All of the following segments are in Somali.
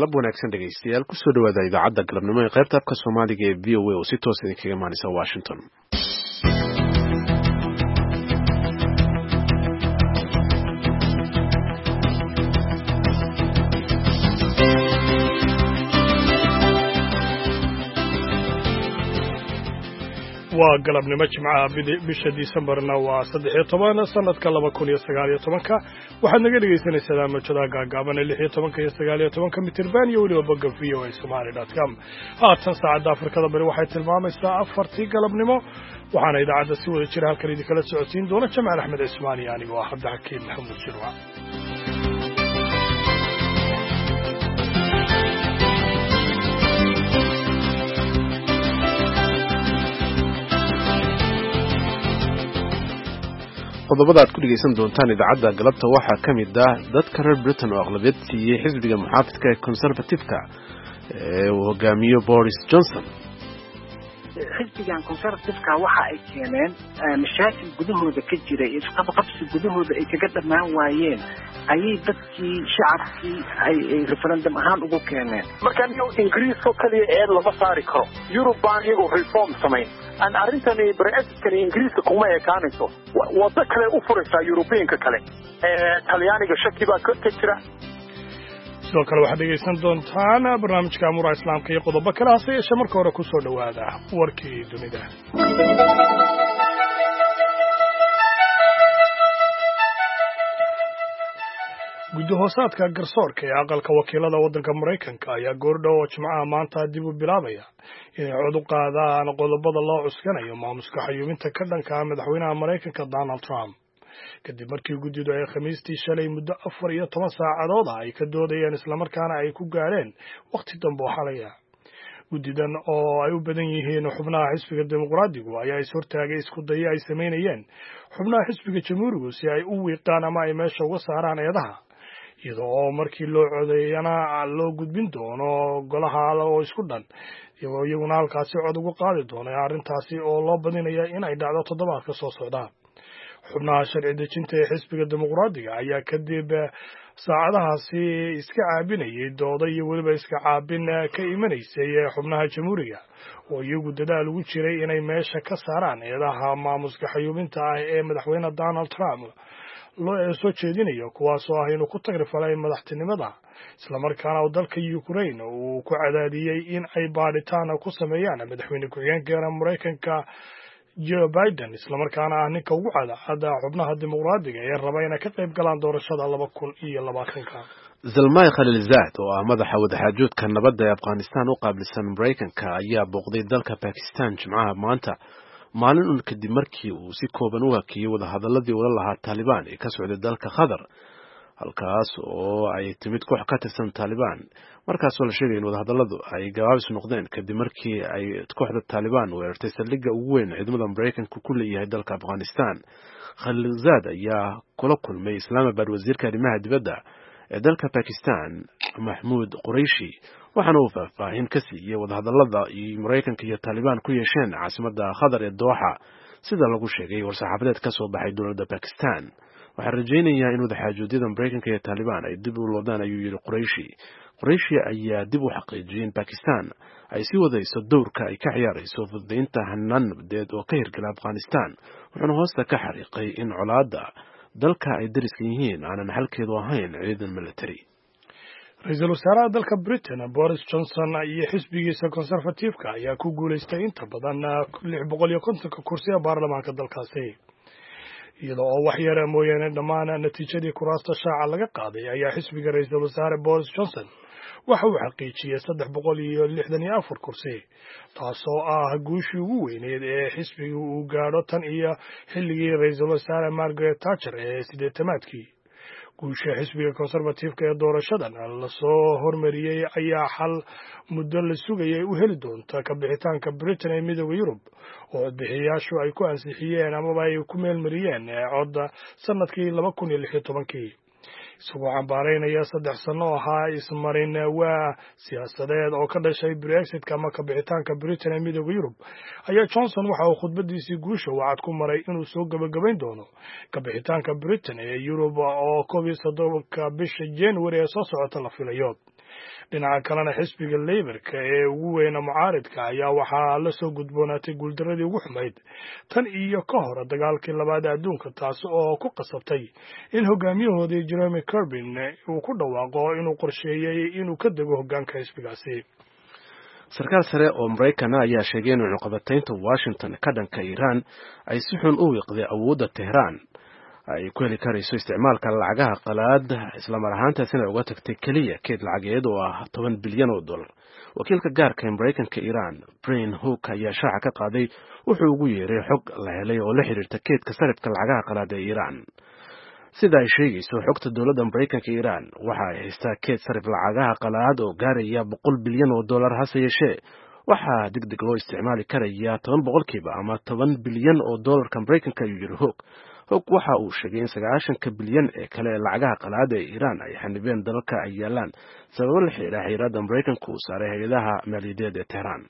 galab wanaagsan dhegaystayaal kusoo dhawaada idaacadda galabnimo ee qaybta afka Soomaaliga ee VOA oo si toos ah idinkaga imaanaysa Washington. waa galabnimo jimcaha bisha Disembarna waa 13 sanadka 2019 waxaad naga dhageysanaysaa mawjadaha gaagaaban ee 16 iyo 19 mitirban iyo waliba bogga voasomali.com. haatan saacadda Afrikada Bari waxay tilmaamaysaa 4 galabnimo waxaana idaacadda si wada jira halkan idinkala socodsiin doona Jamaal Axmed Ismaani aniga waa Cabdixakiin Maxamuud Shirwa. qodobada aad ku dhageysan doontaan idaacadda galabta waxaa ka mid ah dadka reer Britain oo aqlabiyad siiyay xisbiga muxaafidka ee Conservative-ka ee uu hogaamiyo Boris Johnson. xisbigan Conservative-ka waxa ay keeneen mashaakil gudahooda ka jira iyo qabqabsi gudahooda ay kaga dhamaan waayeen ayay dadkii shacabkii ay referendum ahaan ugu keeneen. marka Ingiriiska kaliya ee lama saari karo European iyagu reform sameyn aan arintani Brexit-kan Ingiriiska kuma ekaanayso wada kale u furaysa European-ka kale Talyaaniga shaki baa ka jira. sidoo kale waxaad dhegaysan doontaan barnaamijka Amura Islaamka iyo qodobo kale hase yeeshee marka hore ku soo dhawaada warkii dunida. gudahoosaadka garsoorka ee aqalka wakiilada waddanka Mareykanka ayaa goordhow oo jimcaha maanta dib u bilaabaya inay cod u qaadaan qodobada loo cuskanayo maamuska xayuubinta ka dhanka ah madaxweynaha Mareykanka Donald Trump kadib markii guddidu ay Khamiistii shalay muddo 14 saacadood ay ka doodayeen islamarkaana ay ku gaareen waqti dambe oo xalay ah. guddidan oo ay u badan yihiin xubnaha xisbiga dimuqraadigu ayaa is hortaagay isku day ay sameynayeen xubnaha xisbiga jamhuurigu si ay u wiiqaan ama ay meesha uga saaraan eedaha iyadoo markii loo codeeyana loo gudbin doono golaha oo isku dhan iyaguna halkaasi cod ugu qaadi doono arrintaasi oo loo badinayo in ay dhacdo toddobaadka soo socda. xubnaha sharci dejinta ee xisbiga dimuqraadiga ayaa kadib saacadahaasi iska caabinayay dooda iyo weliba iska caabin ka imanaysay xubnaha jamhuuriga oo iyagu dadaal ugu jiray inay meesha ka saaraan eedaha maamuska xayuubinta ah ee madaxweyne Donald Trump loo soo jeedinayo kuwaas oo ah inuu ku tagrifalay madaxtinimada islamarkaana dalka Ukraine uu ku cadaadiyay in ay baadhitaan ku sameeyaan madaxweyne ku-xigeenka Mareykanka Joe Biden islamarkaana ah ninka ugu cadaada xubnaha dimuqraadiga ee raba inay ka qayb galaan doorashada 2020. Zalmay Khalilzad oo ah madaxa wadaxaajoodka nabadda ee Afghanistan u qaabilsan Mareykanka ayaa booqday dalka Pakistan jimcaha maanta maalin un kadib markii uu si kooban u hakiyay wadahadaladii ula lahaa Taliban ee ka socday dalka Qatar halkaas oo ay timid koox ka tirsan Taliban markaasoo la sheegay in wadahadaladu ay gabaabis noqdeen kadib markii ay kooxda Taliban weerartay saldhigga ugu weyn ciidamada Mareykanka ku leeyahay dalka Afghanistan. Khalilzad ayaa kula kulmay Islamabad wasiirka arrimaha dibadda ee dalka Pakistan Mahmoud Qureshi waxaana uu faahfaahin ka siiyay wadahadalada ay Mareykanka iyo Taliban ku yeesheen caasimadda Qatar ee Doha sida lagu sheegay war-saxaafadeed ka soo baxay dowladda Pakistan. waxaan rajaynayaa in wadaxaajoodiyada Mareykanka iyo Taliban ay dib u loodaan ayuu yiri Qureshi ayaa dib u xaqiijiyay in Pakistan ay sii wadayso dowrka ay ka ciyaarayso fududeynta hanaan nabadeed oo ka hirgala Afghanistan wuxuuna hoosta ka xariiqay in colaadda dalka ay dariska yihiin aanan halkeedu ahayn ciidan military. Ra'iisul wasaaraha dalka Britain Boris Johnson iyo xisbigiisa Conservative-ka ayaa ku guuleystay inta badan 650 kursi ee baarlamaanka dalkaasi iyadoo oo wax yar mooyaane dhammaan natiijadii kuraasta shaaca laga qaaday ayaa xisbiga ra'iisul wasaare Boris Johnson waxa uu xaqiijiyay 364 kursi taasoo ah guushii ugu weyneed ee xisbiga uu gaadho tan iyo xilligii ra'iisul wasaare Margaret Thatcher ee 80-maadkii. guusha xisbiga Conservative-ka ee doorashadan la soo hormariyay ayaa xal muddo la sugayay u heli doonta ka bixitaanka Britain ee midowga Yurub oo bixiyaashu ay ku ansixiyeen ama ay ku meelmariyeen cod sanadkii 2016 isagoo cambaaraynaya 3 sano ahaa ismarin waa siyaasadeed oo ka dhashay Brexit ama ka bixitaanka Britain ee midowga Yurub ayaa Johnson waxa uu khudbadiisii guusha wacad ku maray inuu soo gabagabayn doono ka bixitaanka Britain ee Yurub oo 17 bisha January ee soo socota la filayo. dhinaca kalena xisbiga Labourka ee ugu weyna mucaaridka ayaa waxaa la soo gudboonaatay guuldaradii ugu xumayd tan iyo ka hor dagaalkii labaad adduunka taas oo ku qasabtay in hogaamiyahoodii Jeremy Corbyn uu ku dhawaaqo inuu qorsheeyay inuu ka dego hoggaanka xisbigaasi. sarkaal sare oo Mareykan ayaa sheegay in cunaqabataynta Washington ka dhanka Iran ay si xun u wiiqday awoodda Tehran ay ku heli karayso isticmaalka lacagaha qalaad isla mar ahaantaasina uga tagtay kaliya keed lacageed oo ah $10 bilyan. wakiilka gaarka ee Mareykanka Iran Brian Hook ayaa shaaca ka qaaday wuxuu ugu yeeray xog la helay oo la xiriirta keedka sarifka lacagaha qalaad ee Iran. sida ay sheegayso xogta dowladda Mareykanka Iran waxa ay haystaa keed sarif lacagaha qalaad oo gaaraya $100 bilyan hase yeeshee waxaa degdeg loo isticmaali karaya 10% ama $10 bilyan Mareykanka ayuu yiri Hook waxa uu sheegay in 90 bilyan ee kale lacagaha qalaad ee Iran ay xanibeen dalalka ay yaalaan sababo la xiriira xiriirada Mareykanka uu saaray hay'adaha maaliyadeed ee Tehran.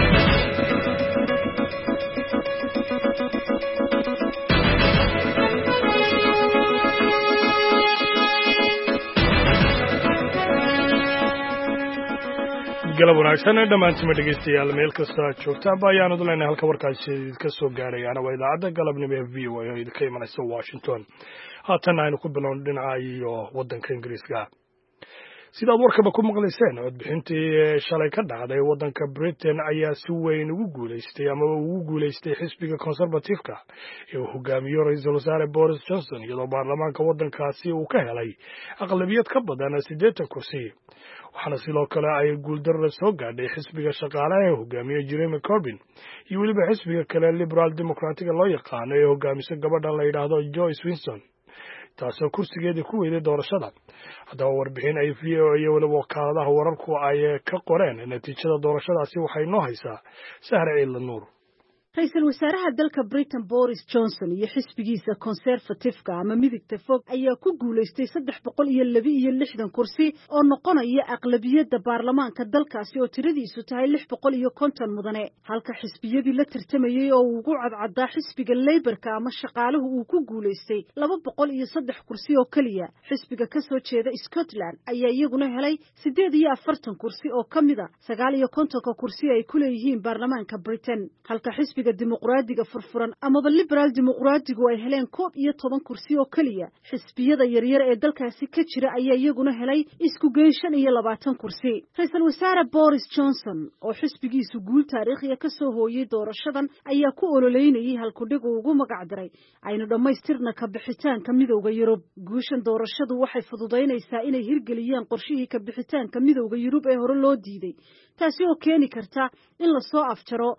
galab wanaagsan dhammaantiin dhegeystayaal meel kasta joogtaan baayaan u leenahay halka warkaasi ka soo gaarayana waa idaacadda galabnimo ee VOA oo idinka imanaysa Washington. haatan aynu ku bilowno dhinaca iyo waddanka Ingiriiska. sidaad warkaba ku maqlayseen codbixintii shalay ka dhacday waddanka Britain ayaa si weyn ugu guuleystay xisbiga Conservative-ka ee uu hogaamiyo ra'iisul wasaare Boris Johnson iyadoo baarlamaanka waddankaasi uu ka helay aqlabiyad ka badan 80 kursi. waxaana sidoo kale ay guuldarro soo gaadhay xisbiga shaqaalaha ee hogaamiyo Jeremy Corbyn iyo weliba xisbiga kale Liberal Democratic loo yaqaano ee hogaamisa gabadha la yiraahdo Joyce Winston taasoo kursigeedii ku weyday doorashada. haddaba warbixin ay VOA iyo weliba wakaaladaha wararku ay ka qoreen natiijada doorashadaasi waxay noo haysaa Sahra Ciidla Nuur. ra'iisul wasaaraha dalka Britain Boris Johnson iyo xisbigiisa Conservative-ka ama midigta fog ayaa ku guuleystay 362 kursi oo noqonaya aqlabiyadda baarlamaanka dalkaasi oo tiradiisu tahay 650 mudane halka xisbiyadii la tartamayay oo ugu cadcaddaa xisbiga Labourka ama shaqaaluhu uu ku guuleystay 203 kursi oo kaliya. xisbiga ka soo jeeda Scotland ayaa iyaguna helay 48 kursi oo kamida 59 kursi ay ku leeyihiin baarlamaanka Britain halka dimuqraadiga furfuran amaba Liberal Dimuqraadigu ay heleen 11 kursi oo kaliya. xisbiyada yaryar ee dalkaasi ka jira ayaa iyaguna helay isku geyn 25 kursi. ra'iisul wasaare Boris Johnson oo xisbigiisu guul taariikhiya ka soo hooyay doorashadan ayaa ku ololeynayay halkudhig ugu magac daray aynu dhammaystirna ka bixitaanka midowga Yurub. guushan doorashadu waxay fududaynaysaa inay hirgeliyaan qorshihii ka bixitaanka midowga Yurub ee hore loo diiday taasi oo keeni karta in la soo afjaro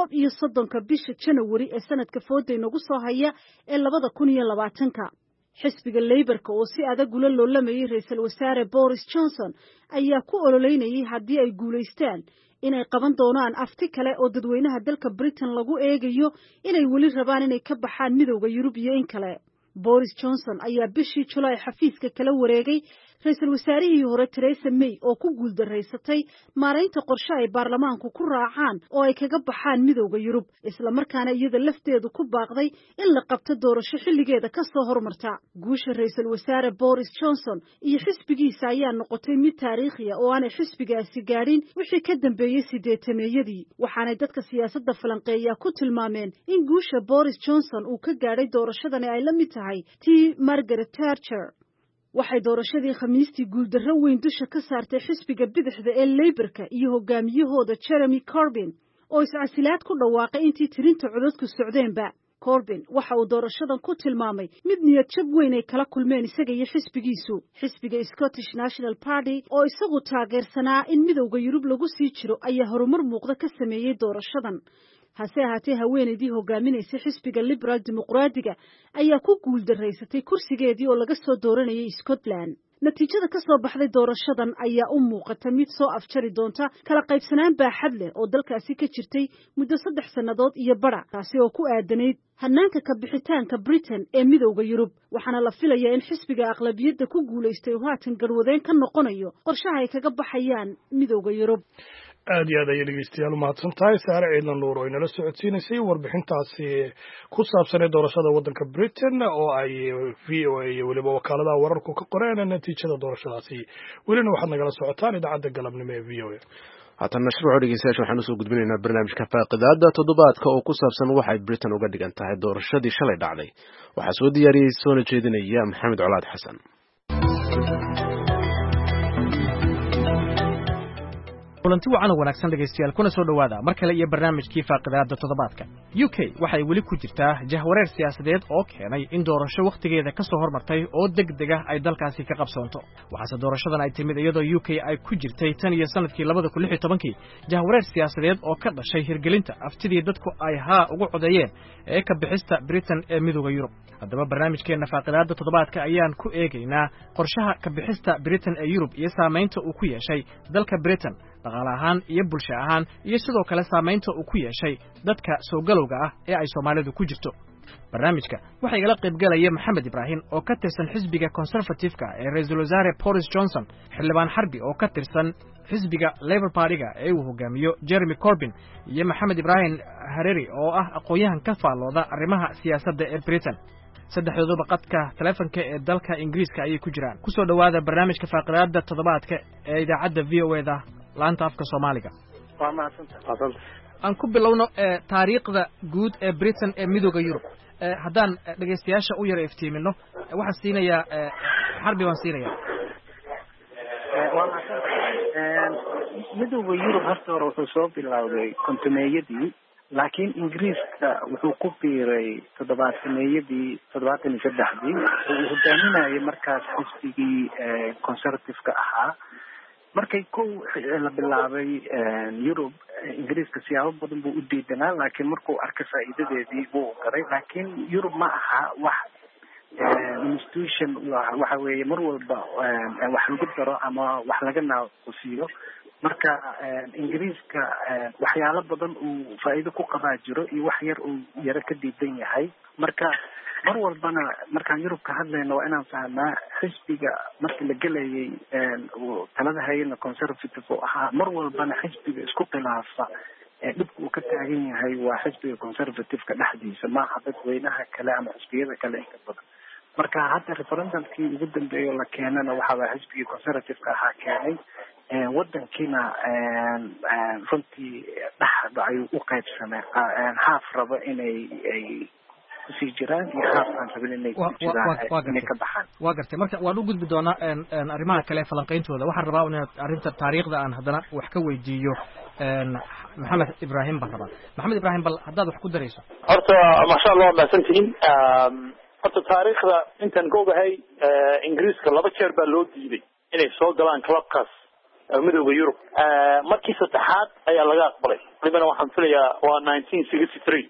31 bisha January ee sanadka fooday nagu soo haya ee 2020. xisbiga Labourka oo si adag ula loolamayay ra'iisul wasaare Boris Johnson ayaa ku ololeynayay haddii ay guuleystaan inay qaban doonaan afti kale oo dadweynaha dalka Britain lagu eegayo inay weli rabaan inay ka baxaan midowga Yurub iyo in kale. Boris Johnson ayaa bishii July xafiiska kala wareegay ra'iisul wasaarihii hore Theresa May oo ku guuldareysatay maareynta qorshe ay baarlamaanku ku raacaan oo ay kaga baxaan midowga Yurub isla markaana iyada lafteedu ku baaqday in la qabto doorasho xilligeeda ka soo hormarta. guusha ra'iisul wasaare Boris Johnson iyo xisbigiisa ayaa noqotay mid taariikhi ah oo aan xisbigaasi gaarin wixii ka dambeeyay 80meeyadii waxaana dadka siyaasadda falanqeeya ku tilmaameen in guusha Boris Johnson uu ka gaaray doorashadan ay la mid tahay tii Margaret Thatcher. waxay doorashadii Khamiistii guuldarro weyn dusha ka saartay xisbiga bidixda ee Labourka iyo hogaamiyahooda Jeremy Corbyn oo iscasilaad ku dhawaaqay intii tirinta codadku socdeenba. Corbyn waxa uu doorashadan ku tilmaamay mid niyad jab weyn ay kala kulmeen isaga iyo xisbigiisu. xisbiga Scottish National Party oo isagu taageersanaa in midowga Yurub lagu sii jiro ayaa horumar muuqda ka sameeyay doorashadan. hase ahaatee haweeneydii hogaaminaysay xisbiga Liberal Dimuqraadiga ayaa ku guuldareysatay kursigeedii oo laga soo dooranayay Scotland. natiijada ka soo baxday doorashadan ayaa u muuqata mid soo afjari doonta kala qaybsanaan baaxad leh oo dalkaasi ka jirtay muddo 3 sannadood iyo badh taasi oo ku aadanayd hanaanka ka bixitaanka Britain ee midowga Yurub waxaana la filayaa in xisbiga aqlabiyadda ku guuleystay uu haatan garwadeen ka noqonayo qorshaha ay kaga baxayaan midowga Yurub. aad iyo aad ayay dhegeystayaal umahadsan tahay saare ciidna nuur oo inala socodsiinaysay warbixintaasi ku saabsanee doorashada waddanka Britain oo ay VOA iyo weliba wakaaladaha wararku ka qoreen natiijada doorashadaasi welina waxaad nagala socotaan idaacadda galabnimo ee VOA. haatan nashruuc dhegeystayaasha waxaan usoo gudbinaynaa barnaamijka faaqidaada toddobaadka oo ku saabsan waxay Britain uga dhigan tahay doorashadii shalay dhacday waxaa soo diyaariyey soona jeedinaya Maxamed Colaad Xasan. kulanti wacan wanaagsan dhegeystayaal kuna soo dhawaada mar kale iyo barnaamijkii faaqidaada toddobaadka. UK waxay weli ku jirtaa jahwareer siyaasadeed oo keenay in doorasho waqtigeeda ka soo hormartay oo degdeg ah ay dalkaasi ka qabsoonto. waxaase doorashadan ay timid iyadoo UK ay ku jirtay tan iyo sanadkii 2016 jahwareer siyaasadeed oo ka dhashay hirgelinta aftidii dadku ay haa ugu codeeyeen ee ka bixista Britain ee midowga Yurub. haddaba barnaamijkeena faaqidaada toddobaadka ayaan ku eegaynaa qorshaha ka bixista Britain ee Yurub iyo saameynta uu ku yeeshay dalka Britain dhaqaale ahaan iyo bulsho ahaan iyo sidoo kale saameynta uu ku yeeshay dadka soo galowga ah ee ay Soomaalidu ku jirto. barnaamijka waxa igala qayb galaya Maxamed Ibrahim oo ka tirsan xisbiga Conservative-ka ee Ra'iisul Wasaare Boris Johnson, xildhibaan Harbi oo ka tirsan xisbiga Labour Party-ga ee uu hogaamiyo Jeremy Corbyn, iyo Maxamed Ibrahim Hariri oo ah aqoonyahan ka faallooda arrimaha siyaasadda ee Britain. saddexdooduba qadka telefoonka ee dalka Ingiriiska ayay ku jiraan. ku soo dhawaada barnaamijka faaqidaada toddobaadka ee idaacadda VOA-da laanta afka Soomaaliga. waa mahadsantahay. aan ku bilowno taariikhda guud ee Britain ee midowga Yurub. haddaan dhegeystayaasha u yara iftiimino waxaan siinayaa Harbi waan siinayaa. waa mahadsantahay. midowga Yurub horta hore wuxuu soo bilowday kontineeyadii laakiin Ingiriiska wuxuu ku biiray 73 uu hogaaminayay markaas xisbigii Conservative-ka ahaa. markay la bilaabay Yurub Ingiriiska siyaabo badan buu u diidanaa laakiin markuu arkay faa'iidadeedii wuu garay laakiin Yurub ma aha wax institution waxa weeye mar walba wax lagu daro ama wax laga naaqusiyo. marka Ingiriiska waxyaalo badan uu faa'iido ku qabaa jiro iyo wax yar uu yara ka diidan yahay. marka mar walbana markaan Yurub ka hadlayno waa inaan fahnaa xisbiga markii la gelayay talada hay'adda Conservative oo ahaa mar walbana xisbiga isku khilaafa dhibka uu ka taagan yahay waa xisbiga Conservative-ka dhexdiisa ma aha dadweynaha kale ama xisbiyada kale inta badan. marka hadda referendumkii ugu dambeeyay la keenana waxa waa xisbiga Conservative-ka ahaa keenay waddankiina runtii dhaxda ayuu u qaybsamay haaf raba inay kusii jiraan iyo haafaan rabin inay ka baxaan. waa gartay marka waan u gudbi doonaa arrimaha kale falanqayntooda. waxaan rabaa in arrinta taariikhda aan haddana wax ka weydiiyo Maxamed Ibrahim baan rabaa. Maxamed Ibrahim bal haddaad wax ku darayso. horta masha Allah maasantiin horta taariikhda intaan googahay Ingiriiska 2 jeer baa loo diiday inay soo galaan clubkaas midowga Yurub. markii saddexaad ayaa laga aqbalay. waliba waxaan filayaa waa 1963.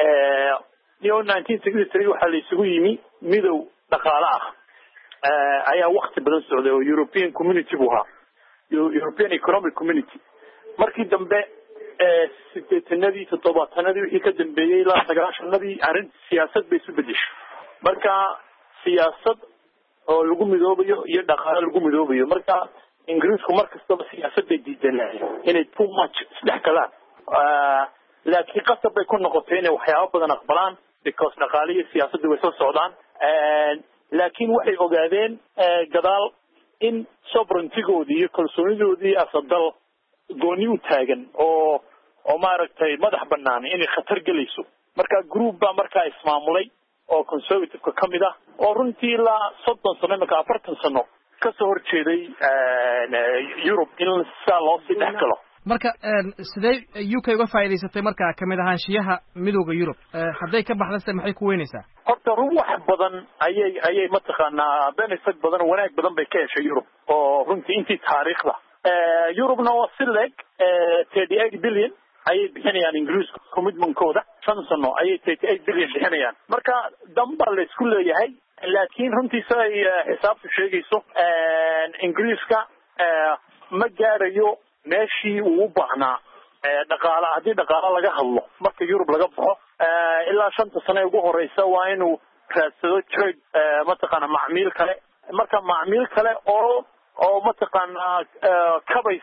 1963 waxaa la isugu yimi midow dhaqaale ah ayaa waqti badan socday oo European Community buu ahaa, European Economic Community. markii dambe 80-nadii 70-nadii wixii ka dambeeyay ilaa 90-nadii arrin siyaasad bay isu bedeshay. marka siyaasad oo lagu midoobayo iyo dhaqaale lagu midoobayo. marka Ingiriisku markastaba siyaasad bay diidanayeen inay too much isdhex galaan, laakiin qasab bay ku noqotay inay waxyaabo badan aqbalaan because dhaqaale iyo siyaasaddu way soo socdaan. laakiin waxay ogaadeen gadaal in sovereignty-goodii iyo kalsoonidoodii asadal gooni u taagan oo maaragtay madax bannaan inay khatar gelayso. marka group baa markaa ismaamulay oo Conservative-ka ka mid ah oo runtii ilaa 30 sano marka 40 sano ka soo horjeeday Yurub in saa loo sii dhex galo. marka sidee UK uga faa'iideysatay markaa kamid ahaanshiyaha midowga Yurub hadday ka baxdayse maxay ku weynaysaa? horta wax badan ayay mataqaanaa benefit badan wanaag badan bay ka heshay Yurub oo runtii intii taariikhda Yurubna waa sileg 38 billion ayay bixinayaan Ingiriisku commitment-kooda 5 sano ayay 38 billion bixinayaan. marka damba la isku leeyahay laakiin runtii say xisaabtu sheegayso Ingiriiska ma gaarayo meeshii uu u baahnaa dhaqaale. haddii dhaqaale laga hadlo marka Yurub laga baxo ilaa 5 sano ugu horeysa waa inuu raadsado trade mataqaana macmiil kale. marka macmiil kale oo mataqaana kabaysa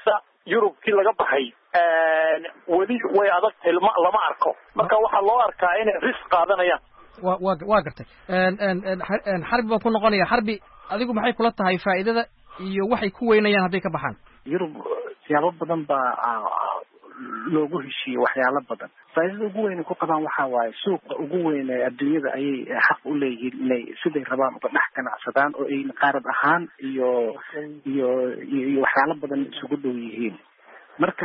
yurubkii laga baxay weli way adagtahay lama arko marka waxaa loo arkaa inay risk qaadanayaan waa gartay xarbi baan ku noqonaya xarbi adigu maxay kula tahay faa'iidada iyo waxay ku weynayaan hadday ka baxaan yurub siyaabo badan baa loogu heshiiyey waxyaalo badan faa'iidada ugu weyn ku qabaan waxaa waaye suuqa ugu weyn ee adduunyada ayay xaq u leeyihiin inay siday rabaan uga dhex ganacsadaan oo ay qaarad ahaan iyo waxyaalo badan isugu dhow yihiin marka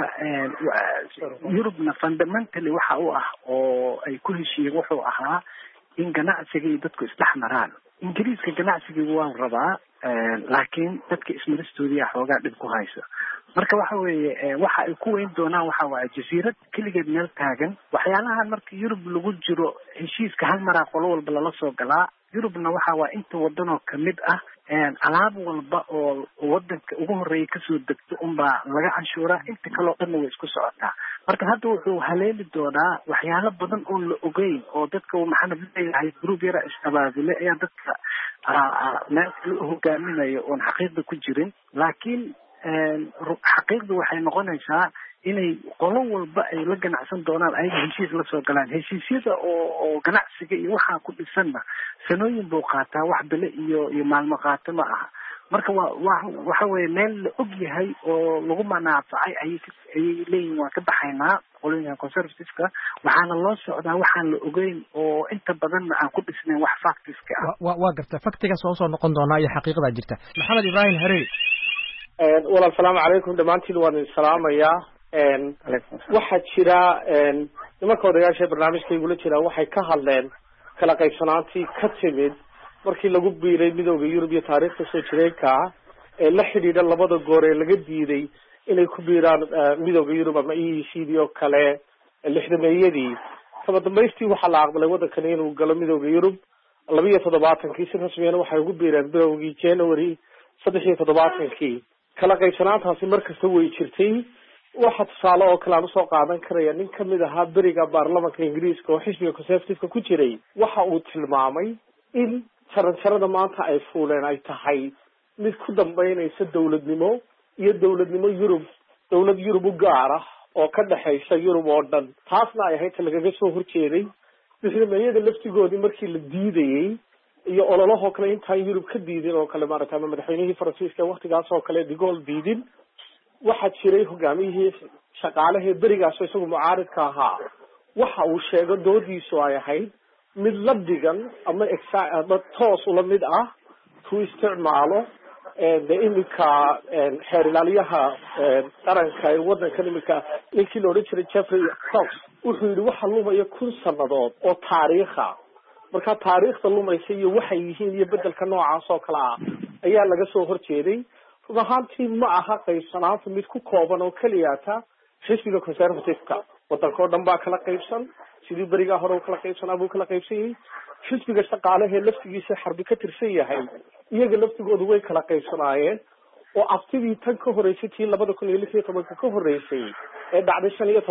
yurubna fundamentally waxa u ah oo ay ku heshiiyeen wuxuu ahaa in ganacsiga iyo dadku isdhex maraan ingiriiska ganacsigiigu waan rabaa laakiin dadka ismaristoodiiya xoogaa dhib ku haysa marka waxa weeye waxa ay ku weyn doonaan waxa waaye jasiirad keligeed meel taagan waxyaalahan marka yurub lagu jiro heshiiska hal maraa qolo walba lala soo galaa yurubna waxa waa inta wadanoo kamid ah alaab walba oo wadanka ugu horeeya kasoo degto unbaa laga canshuuraa inta kaleo dhanna way isku socotaa marka hadda wuxuu haleeli doonaa waxyaalo badan oo la ogeyn oo dadka maxamed leeyahay group yara is-abaabule ayaa dadka meel kale u hogaaminayo oon xaqiiqda ku jirin laakiin xaqiiqda waxay noqonaysaa inay qolo walba ay la ganacsan doonaan ayaga heshiis la soo galaan heshiisyada oo ganacsiga iyo waxaa ku dhisanna sanooyin buu qaataa wax bile iyo maalmo qaata ma aha marka waxa weeye meel la og yahay oo lagu manaafacay ayay leeyihin waan ka baxaynaa qolooyinka conservativeka waxaana loo socdaa waxaan la ogeyn oo inta badanna aan ku dhisnayn wax factiska ah waa garta factigaas waa usoo noqon doonaa iyo xaqiiqadaa jirta maxamed ibrahim hareeri walaal asalaamu calaykum dhammaantiin waan idin salaamayaa waxaa jira nimanka odayaasha barnaamijkaygula jira waxay ka hadleen kala qaybsanaantii ka timid markii lagu biiray midooda yurub iyo taariikhda soo jireenka ah ee la xidhiidha labada goor ee laga diiday inay ku biiraan midooda yurub ama EEC oo kale lixdameeyadii kama dambaystii waxaa la aqbalay waddankani inuu galo midooda yurub 27 si rasmiyana waxay ugu biireen bilowgii January 73 kala qaybsanaantaasi markasta way jirtay waxa tusaale oo kale aan usoo qaadan karaya nin kamid ahaa beriga baarlamanka ingiriiska oo xisbiga conservative ku jiray waxa uu tilmaamay in jaranjarada maanta ay fuuleen ay tahay mid ku dambeynaysa dowladnimo iyo dowladnimo dowlad yurub u gaar ah oo ka dhexaysa yurub oo dhan taasna ay ahayd lagaga soo horjeeday lixdameeyada laftigoodii markii la diidayey iyo ololahoo kale intaan yurub ka diidin oo kale maaragtay ama madaxweynihii faransiiska waqtigaas oo kale de Gaulle diidin waxaa jiray hogaamiyihii shaqaalahee berigaasoo isagu mucaaridka ahaa waxa uu sheego doodiisu ay ahayd mid la dhigan ama toos ula mid ah ku isticmaalo de iminka xeer ilaaliyaha qaranka ee waddankan iminka ninkii la odhan jiray Jeffrey Cox wuxuu yidhi waxa lumaya 1000 sannadood oo taariikha marka taariikhda lumaysa iyo waxay yihiin iyo bedelka noocaas oo kale ah ayaa laga soo horjeeday run ahaantii ma aha qaybsanaanta mid ku kooban oo keliyata xisbiga conservative-ka waddankao dhan baa kala qaybsan sidii berigaa hore u kala qaybsanaa buu kala qaybsanyay xisbiga shaqaalahee laftigiisa xarbi ka tirsan yahay iyaga laftigoodu way kala qaybsanaayeen oo aftidii tan ka horreysay tii 2016 ka horreysay ee dhacday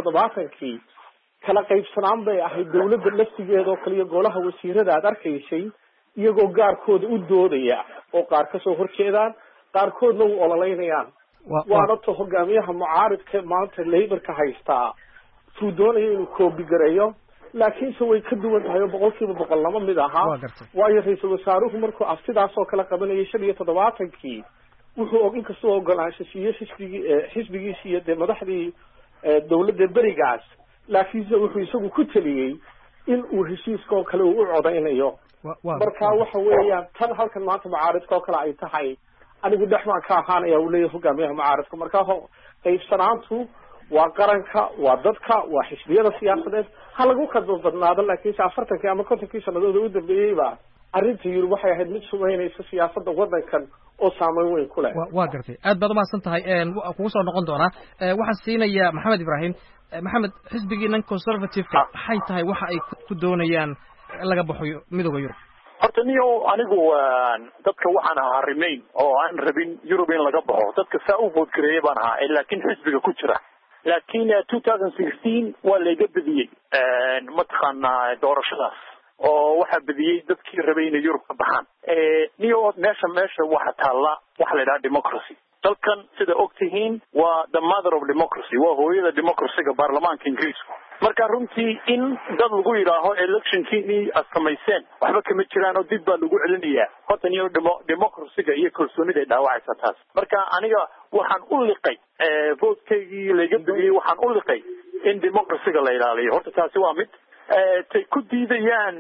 75 kala qaybsanaan bay ahayd dawladda laftigeeda oo kale iyo golaha wasiirada aad arkaysay iyagoo gaarkooda u doodaya oo qaar ka soo horjeedaan qaarkoodna u ololeynayaan waana to hogaamiyaha mucaaridka maanta laborka haystaa tuu doonaya inuu koobi gareeyo laakiinse way ka duwan tahay oo 100% lama mid aha waayo ra'iisul wasaaruhu markuu aftidaas oo kala qabanayay 75 wuxuu inkastoo ogolaansho siiyay xisbigiisa iyo de madaxdii dawladda berigaas laakiinse wuxuu isagu ku taliyay in uu heshiiska oo kale u codeynayo marka waxa weeyaan tan halkan maanta mucaaridka oo kale ay tahay anigu dhexmaan ka ahaanaya uu leeyahay hogaamiyaha mucaaridka marka qaybsanaantu waa qaranka waa dadka waa xisbiyada siyaasadeed ha lagu kadbadnaado laakiin 40 ama 50 sanadood u dambeeyayba arrinta yurub waxay ahayd mid sumeynaysa siyaasadda waddankan oo saameyn weyn ku leh waa gartay aad baad u mahadsan tahay kugu soo noqon doonaa waxaan siinayaa maxamed ibrahim maxamed xisbigiinan conservative-ka maxay tahay waxa ay ku doonayaan laga baxo midowga yurub horta niyo anigu dadka waxaan ahaa remain oo aan rabin yurub in laga baxo dadka saa u vote gareeyay baan ahaa laakiin xisbiga ku jira laakiin 2016 waa laga badiyay mataqaanaa doorashadaas oo waxa badiyay dadkii rabay inay yurub ka baxaan niyo meesha waxa taala waxa la yiraahdo democracy dalkan sida ogtihiin waa the mother of democracy, waa hooyada democracyga baarlamaanka ingiriisku. marka runtii in dad lagu yidhaaho electionkii aad samayseen waxba kama jiraan oo dib baa lagu celinayaa, horta niyo democracyga iyo kalsoonida ay dhaawacaysa taas. marka aniga waxaan u liqay votekeygii laga dugiyey, waxaan u liqay in democracyga la ilaaliyo. horta taasi waa mid tay ku diidayaan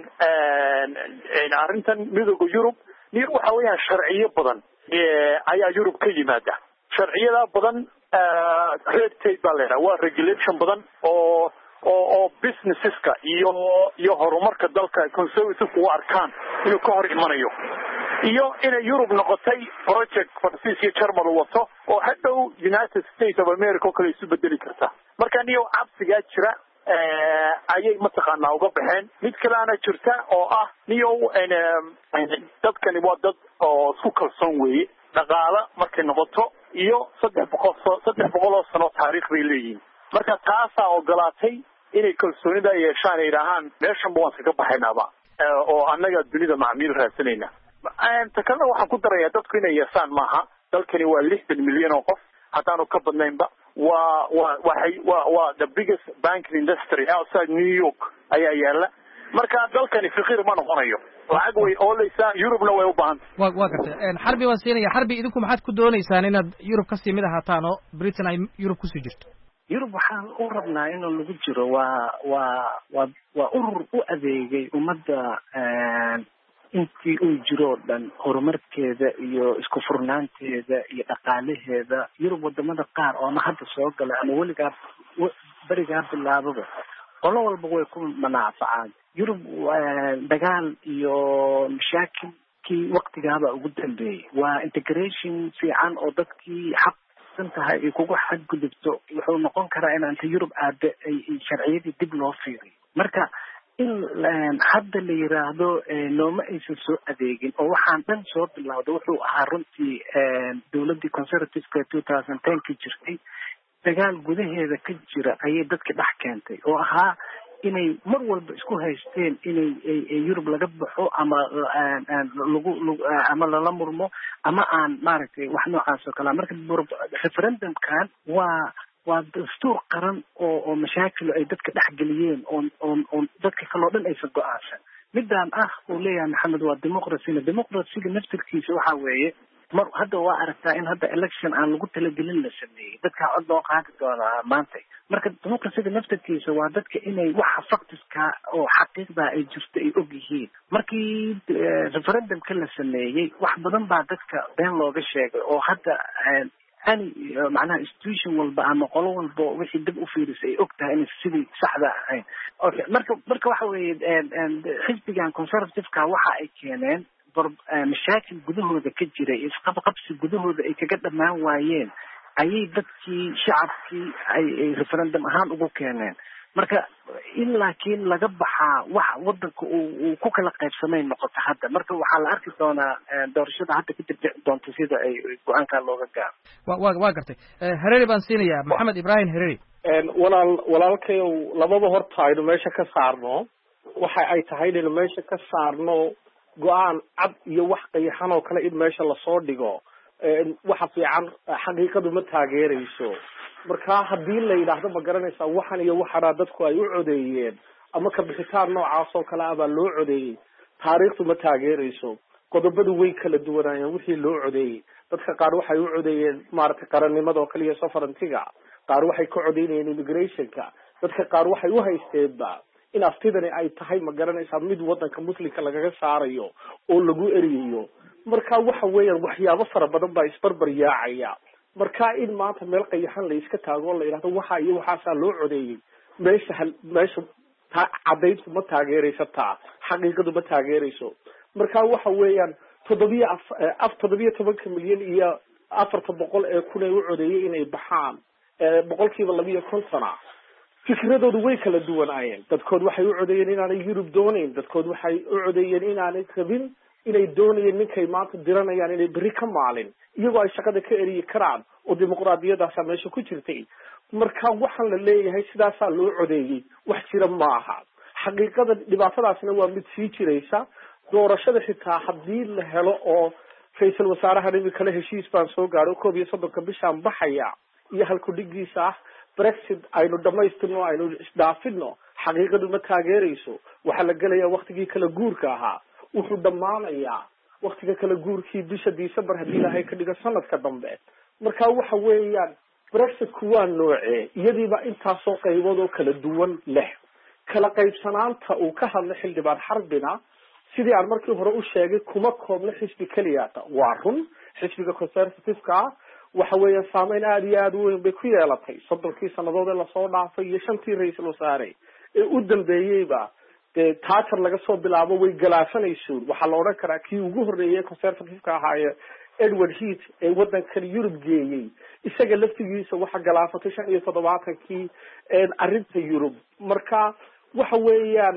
arrintan midowga Yurub. waxa weeyaan sharciyo badan ayaa Yurub ka yimaada. sharciyada badan red tape baa leedahay, waa regulation badan oo businesseska iyo horumarka dalka conservative u arkaan inuu ka hor imanayo, iyo inay Yurub noqotay project Faransiis iyo Jarmal wato oo hadhow United States of America oo kale isu bedeli karta. marka niyo cabsiga jira ayay mataqaanaa uga baxeen. mid kaleana jirta oo ah niyo dadkani waa dad oo isku kalsoon weeye, dhaqaale markay noqoto iyo 300 sano taariikh bay leeyihiin. marka taasaa ogolaatay inay kalsoonida yeeshaan, ay yidhaahaan meeshan waan kaga baxaynaaba oo annaga dunida macmiil raadsanayna. takalena waxaan ku darayaa dadku inay yeesaan maaha. dalkani waa 60 milyan oo qof haddaanu ka badnaynba. waa the biggest banking industry outside New York ayaa yaala. marka dalkani fiqiir ma noqonayo, lacag way oolaysaa. Yurubna way u baahan tahay. waa gartay xarbi waan siinaya. xarbi idinku maxaad ku doonaysaan inaad Yurub ka sii mid ahaataan oo Britain ay Yurub ku sii jirto? Yurub waxaan u rabnaa inuu lagu jiro waa urur u adeegay ummadda intii uu jiro dhan, horumarkeeda iyo isku furnaanteeda iyo dhaqaalaheeda. Yurub wadamada qaar oo hadda soo gala ama weligaa berigaa bilaababa qolo walba way ku manaafacaan. Yurub dagaal iyo mashaakilkii waqtigaaba ugu dambeeyay. waa integration fiican oo dadkii xaq tahay ay kugu xadgudubto wuxuu noqon karaa in anta Yurub aad ay sharciyadii dib loo fiiriyo. marka in hadda la yiraahdo nooma aysan soo adeegin oo waxaan dhan soo bilowday wuxuu ahaa runtii dawladii conservative-ka 2010 ka jirtay. dagaal gudaheeda ka jira ayay dadka dhex keentay oo ahaa inay mar walba isku haysteen inay Yurub laga baxo ama ama lala murmo ama aan maaragtay wax noocaas oo kale. marka referendumkan waa dastuur qaran oo mashaakil ay dadka dhex geliyeen oo dadka kale oo dhan aysan go'aansan. midaan uu leeyahay Maxamed waa democracy naftirkiisa waxa weeye hadda waa aragtaa in hadda election aan lagu talagelin la sameeyay, dadka cod loo qaadi doonaa maanta. marka democracy naftirkiisa waa dadka inay waxa factiska oo xaqiiqda ay jirto ay og yihiin. markii referendumka la sameeyay wax badan baa dadka been looga sheegay oo hadda macnaha institution walba ama qolo walba wixii dib u fiirisay ay ogtahay in sidii saxda ahayn. okay marka waxa weeye xisbigan conservative-ka waxa ay keeneen mashaakil gudahooda ka jiray, isqabqabsi gudahooda ay kaga dhamaan waayeen ayay dadkii shacabkii ay referendum ahaan ugu keeneen. marka in laakiin laga baxaa wax wadanka uu ku kala qaybsamay noqoto hadda. marka waxaa la arki doonaa doorashada hadda ka dib doonto sida ay go'aanka looga gaaro. waa gartay. Hareri baan siinayaa Maxamed Ibrahim Hareri. walaalkayow labada horta aynu meesha ka saarno waxa ay tahay inaynu meesha ka saarno go-aan cad iyo wax qayaxan oo kale in meesha lasoo dhigo. waxa fiican xaqiiqadu ma taageerayso. marka haddii la yidhaahdo ma garanaysaa waxan iyo waxana dadku ay u codeeyeen ama ka bixitaan noocaas oo kale abaa loo codeeyey, taariikhdu ma taageerayso. qodobadu way kala duwanaayeen wixii loo codeeyey. dadka qaar waxay u codeeyeen maaragtay qarannimada oo kale iyo sovereignty-ga, qaar waxay ka codeynayeen immigrationka, dadka qaar waxay u haysteenba in aftidani ay tahay ma garanaysaa mid wadanka muslimka lagaga saarayo oo lagu eriyayo. marka waxa weeyaan waxyaabo fara badan baa isbarbar yaacaya. marka in maanta meel qayaxan la iska taago la yiraahdo waxa iyo waxaasaa loo codeeyey, meesha cadayntu ma taageerayso, taa xaqiiqadu ma taageerayso. marka waxa weeyaan 17 milyan iyo 400 ee kun ay u codeeyay inay baxaan boqolkiiba 250. fikradoodu way kala duwanaayeen. dadkood waxay u codeeyeen inaanay Yurub doonayn, dadkood waxay u codeeyeen inaanay rabin, inay doonayeen ninkay maanta diranayaan inay beri ka maalin iyagoo ay shaqada ka eriyi karaan oo dimuqraadiyadaasa meesha ku jirtay. marka waxaan la leeyahay sidaasaa loo codeeyey wax jira maaha. xaqiiqada dhibaatadaasna waa mid sii jiraysa. doorashada xitaa haddii la helo oo ra-iisul wasaarahan imikale heshiis baan soo gaadho 31 bishaan baxaya iyo halkudhigiisa ah brexit aynu dhamaystirno aynu isdhaafino xaqiiqadu ma taageerayso waxaa la gelayaa waktigii kala guurka ahaa wuxuu dhammaanayaa waktiga kala guurkii bisha December haddii ilaahay ka dhigo sanadka dambe marka waxa weeyaan brexitku waa noocee iyadiiba intaasoo qaybood oo kala duwan leh kala qaybsanaanta uu ka hadlay xildhibaan Xarbina sidii aan markii hore u sheegay kuma koobna xisbi kaliya waa run xisbiga conservative-ka waxa weeye saameyn aad iyo aad u weyn bay ku yeelatay 30 sanadood ee la soo dhaafay iyo 5 ra'iisul wasaare ee u dambeeyayba Thatcher laga soo bilaabo way galaasanayso waxa la oran karaa kii ugu horeeyay conservative-ka ahaa Edward Heath ee wadankan Europe geeyay isaga laftigiisa waxa galaafatay 75kii arinta Europe marka waxa weeyaan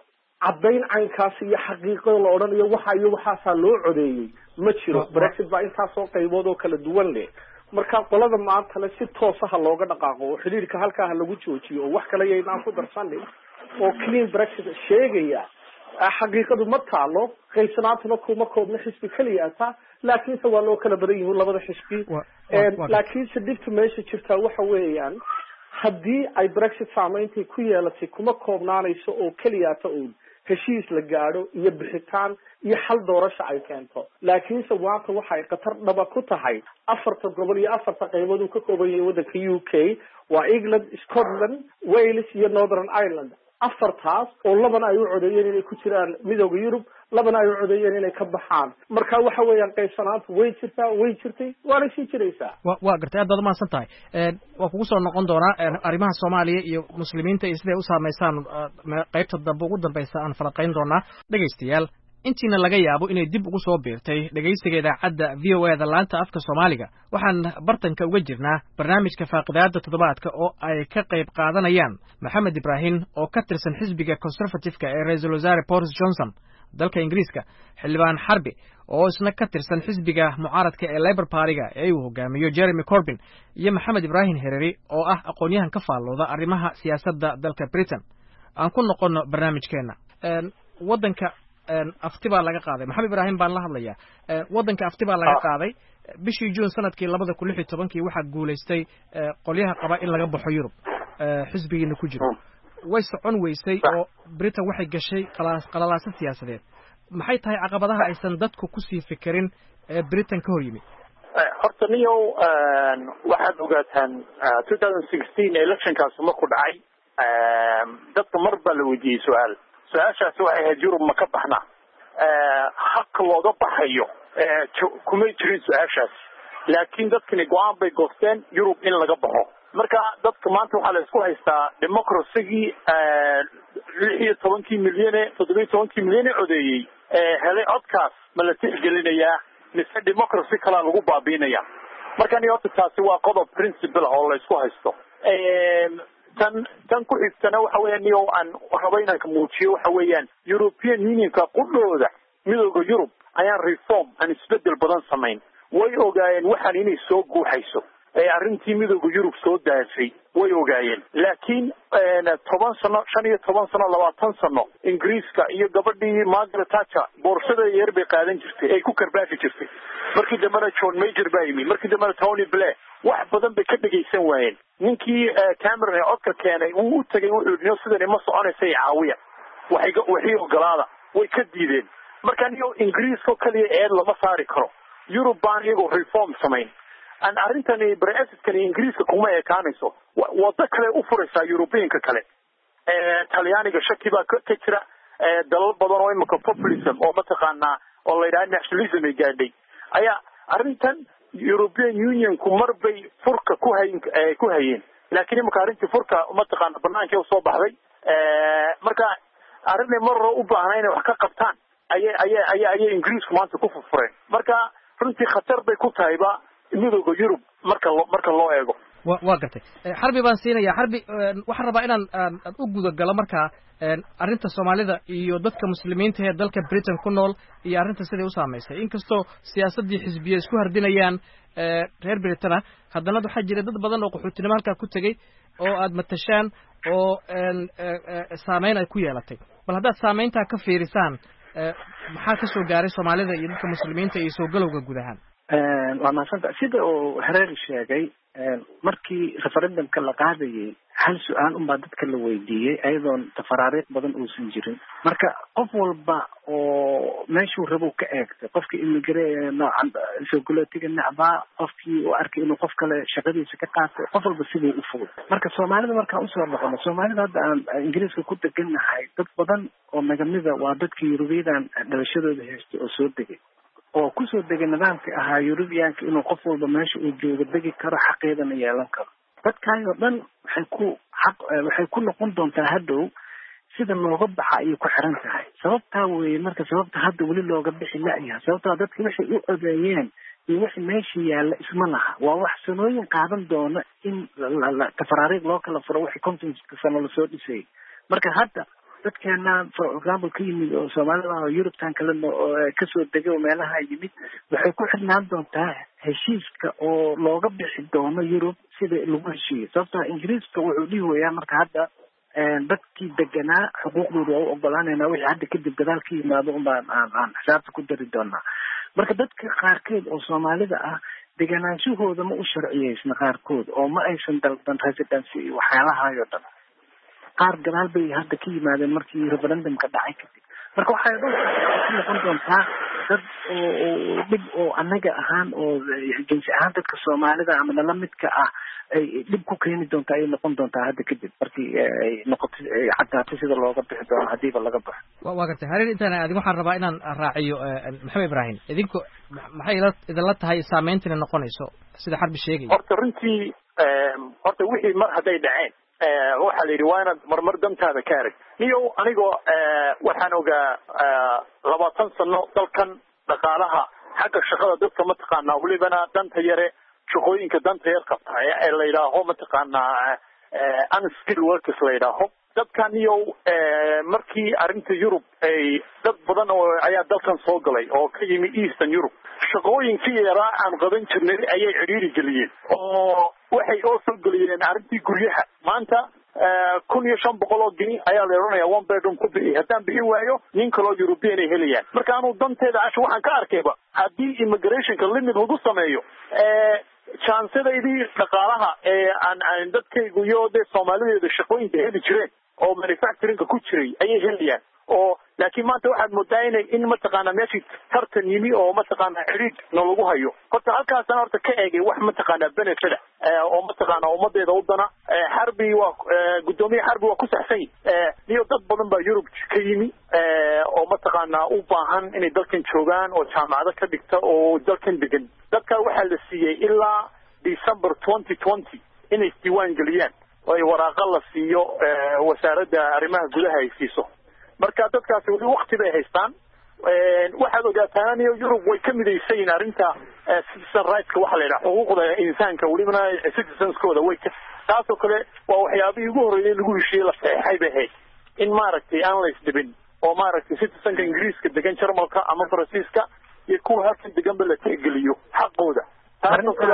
عبين عن كاسية حقيقة الأورانية وحاية وحاسة لو عديي ما تشيرو بريكسيت با إنتا سوق يبودو كلا دوان لي مركا قولada maanta la si toos ah looga dhaqaaqo xiriirka halka lagu joojiyo wax kale yeynaan ku darsanay oo clean brexit sheegaya xaqiiqadu ma taalo qaysanaantuna kuma koobna xisbi kaliya ta laakiin waa loo kala badan yihiin labada xisbi laakiin sidiftu meesha jirta waxa weeyaan haddii ay brexit saameyntii ku yeelatay kuma koobnaanayso oo kaliya ta oo heshiis la gaadho iyo bixitaan iyo xal doorasho ay keento laakiinse waanta waxay qatar dhaba ku tahay 4 gobol iyo 4 qaybood uu ka kooban yahay wadanka UK waa England, Scotland, Wales iyo Northern Ireland afartaas oo labana ay u codeeyeen inay ku jiraan midowga Yurub labana ay u codeeyeen inay ka baxaan marka waxa weeyaan qaybsanaanta way jirtay waana sii jiraysaa waa gartay aad ma santahay waa kugu soo noqon doona arrimaha Soomaaliya iyo muslimiinta iyo sidee u saameeysan qaybta dambe ugu dambaysa aan faraqayn doona dhageystayaal intiina laga yaabo inay dib ugu soo biirtay dhageysiga idaacadda VOA-da laanta afka Soomaaliga waxaan bartanka uga jirnaa barnaamijka faaqidaada toddobaadka oo ay ka qayb qaadanayaan Maxamed Ibrahim oo ka tirsan xisbiga conservative-ka ee ra'iisul wasaare Boris Johnson dalka Ingiriiska xildhibaan Xarbi oo isna ka tirsan xisbiga mucaaradka ee Labour Party-ga ee uu hogaamiyo Jeremy Corbyn iyo Maxamed Ibrahim Hereri oo ah aqoonyahan ka faallooda arrimaha siyaasadda dalka Britain aan ku noqono barnaamijkeena wadanka afti baa laga qaaday Maxamed Ibrahim baan la hadlayaa wadanka afti baa laga qaaday bishii June sanadkii 2016 waxa guuleystay qolyaha qaba in laga baxo Yurub xisbigiina ku jiro way socon weysay oo Britain waxay gashay qalalaasa siyaasadeed maxay tahay caqabadaha aysan dadku ku sii fikirin Britain ka hor yimid horta niyo waxaad ogaataan 2016 electionkaas ma ku dhacay dadka marba la weydiiyay su-aashaasi waxay ahayd Yurub ma ka baxna xaq looga baxayo kuma jirin su-aashaas laakiin dadkani go-aan bay goosteen Yurub in laga baxo marka dadka maanta waxaa la isku haystaa democracy-gii 16 milyan 17 milyan codeeyay helay codkaas ma la tixgelinayaa mise democracy kala lagu baabiinaya marka ni horta taasi waa qodob principle oo la isku haysto tan ku xigtana waxa weeyaan niyo aan rabayna ka muujiyo waxa weeyaan European Union-ka qudhooda midowga Yurub ayaan reform aan isbedel badan samayn way ogaayeen waxaan inay soo guuxayso arrintii midowga Yurub soo daafay way ogaayeen laakiin 10 sano 15 sano 20 sano Ingiriiska iyo gabadhii Margaret Thatcher boorsada yar bay qaadan jirtay ay ku karbaafi jirtay markii dambana John Major baa yimid markii dambana Tony Blair wax badan bay ka dhageysan waayeen ninkii Cameron ee codka keenay uu tagay wuxuu yidhi sidan ma soconaysay caawiya waxay ogolaada way ka diideen marka niyo Ingiriiska kaliya ee lama saari karo Yurub baan iyagu reform samayn aan arintani Brexit-kani Ingiriiska kuma ekaanayso wada kale u furaysaa European-ka kale Talyaaniga shaki baa ka jira dalal badan oo imika populism oo mataqaanaa oo la yiraahdo nationalism ay gaadhay ayaa arintan European Union-ku marbay furka ku hayeen laakiin imika arintii furka mataqaanaa banaanka soo baxday marka arrinay marro u baahnaa inay wax ka qabtaan ayay Ingiriisku maanta ku furfureen marka runtii khatar bay ku tahayba midowga Yurub marka loo eego waa gartay Xarbi baan siinaya Xarbi waxaan rabaa inaan u guda galo marka arrinta Soomaalida iyo dadka muslimiinta ee dalka Britain ku nool iyo arrinta sidii u saameysay inkastoo siyaasadii xisbiye isku hardinayaan reer Britain haddana waxa jira dad badan oo qaxootinimo halka ku tagay oo aad matashaan oo saameyn ay ku yeelatay bal haddaad saameynta ka fiirisaan maxaa ka soo gaaray soomaalida iyo dadka muslimiinta iyo soo galowga guud ahaan waa mahadsanta sida uu Hareeri sheegay markii referendumka la qaadayay hal su-aal unbaa dadka la weydiiyey ayadoon tafaraariiq badan uusan jirin marka qof walba oo meeshuu rabo ka eegtay qofkii noocan soo galootiga nacbaa qofkii u arkay inuu qof kale shaqadiisa ka qaatay qof walba siduu u fogay marka soomaalida markaan usoo noqono soomaalida hadda aan ingiriiska ku degannahay dad badan oo nagamida waa dadkii yurubiyadan dhalashadooda haystay oo soo degay oo kusoo degay nidaamka ahaa yurubiyaanka inuu qof walba meesha uu joogo degi karo xaqeedana yeelan karo dadkaayoo dhan waxay ku noqon doontaa hadhow sida looga baxa ayay ku xiran tahay sababtaa weeye marka sababta hadda weli looga bixi la-yaha sababtaa dadka waxay u odeeyeen iyo wixii meesha yaalla isma laha waa wax sanooyin qaadan doona in tafaraariiq loo kala furo wixii 50 sano lasoo dhisayay marka hadda dadkeena for example ka yimid oo soomaalida oo European kale kasoo degay oo meelaha yimid waxay ku xidhnaan doontaa heshiiska oo looga bixi doono Europe sida lagu heshiiyey sababta Ingiriiska wuxuu dhiiwayaa marka hadda dadkii deganaa xuquuqdooda oo ogolaanayna wixii hadda kadib gadaal ka yimaado aan xisaabta ku dari doonaa marka dadka qaarkeed oo soomaalida ah deganaanshahooda ma u sharciyeysna qaarkood oo ma aysan dalban residency iyo waxyaalahaayoo dhan qaar gadaal bay hadda ka yimaadeen markii referendumka dhacay kadib marka waxay ku noqon doontaa dad oo dhib oo anaga ahaan oo jinsi ahaan dadka soomaalida ama nala midka ah ay dhib ku keeni doontaa ay noqon doontaa hadda kadib markii ay noqoto xataa sida looga bixi doono hadiiba laga baxo waa gartay Hareer intaan adiga waxaan rabaa inaan raaciyo Maxamed Ibrahim idinku maxay idinla tahay saameyntina noqonayso sida Xarbi sheegay horta runtii horta wixii mar haday dhaceen waxaa la yidhi waa inaad marmar dantaada ka arag niyo anigoo waxaan ogaa 20 sano dalkan dhaqaalaha xagga shaqada dadka mataqaanaa walibana danta yare shaqooyinka danta yar qabta ee la yidhaaho mataqaanaa unskilled workers la yidhaaho dadkan niyo markii arrinta Yurub ay dad badan oo ayaa dalkan soo galay oo ka yimi Eastern Europe shaqooyinkii yaraa aan qaban jirnay ayay ciriiri geliyeen oo waxay oo soo geliyeen arrintii guryaha maanta 1500 oo gini ayaa la oranayaa one bedroom ku bixi haddaan bixin waayo nin kaloo European ay helayaan marka aanu danteeda casho waxaan ka arkayba haddii immigrationka limit lagu sameeyo chancedaydii dhaqaalaha aan dadkaygu iyo dee Soomaaliyeed shaqooyinka heli jireen oo manufacturingka ku jiray ayay helayaan oo laakiin maanta waxaad moodaa in mataqaanaa meeshii tartan yimi oo mataqaanaa xiriid lagu hayo horta halkaasaan horta ka eegay wax mataqaanaa benefit oo mataqaanaa ummadeeda wadana Xarbi waa gudoomiye Xarbi waa ku saxsan iyo dad badan baa Europe ka yimi oo mataqaanaa u baahan inay dalkan joogaan oo jaamacado ka dhigta oo dalkan degan dadka waxaa la siiyey ilaa December 2020 inay diiwaan geliyaan oo ay waraaqa la siiyo wasaaradda arrimaha gudaha ay siiso marka dadkaasi wali waqti bay haystaan waxaad ogaataan in Europe way ka midaysan arrinta citizen rights waxa la yiraahdo xuquuqda insaanka walibana citizenskooda way ka taasoo kale waa waxyaabihii ugu horeeyay lagu heshiiyay la saxay bay in maaragtay aan la isdibin oo maaragtay citizenka Ingiriiska degan Jarmalka ama Faransiiska iyo kuwa halkan degan ba la tixgeliyo xaqooda taasoo kale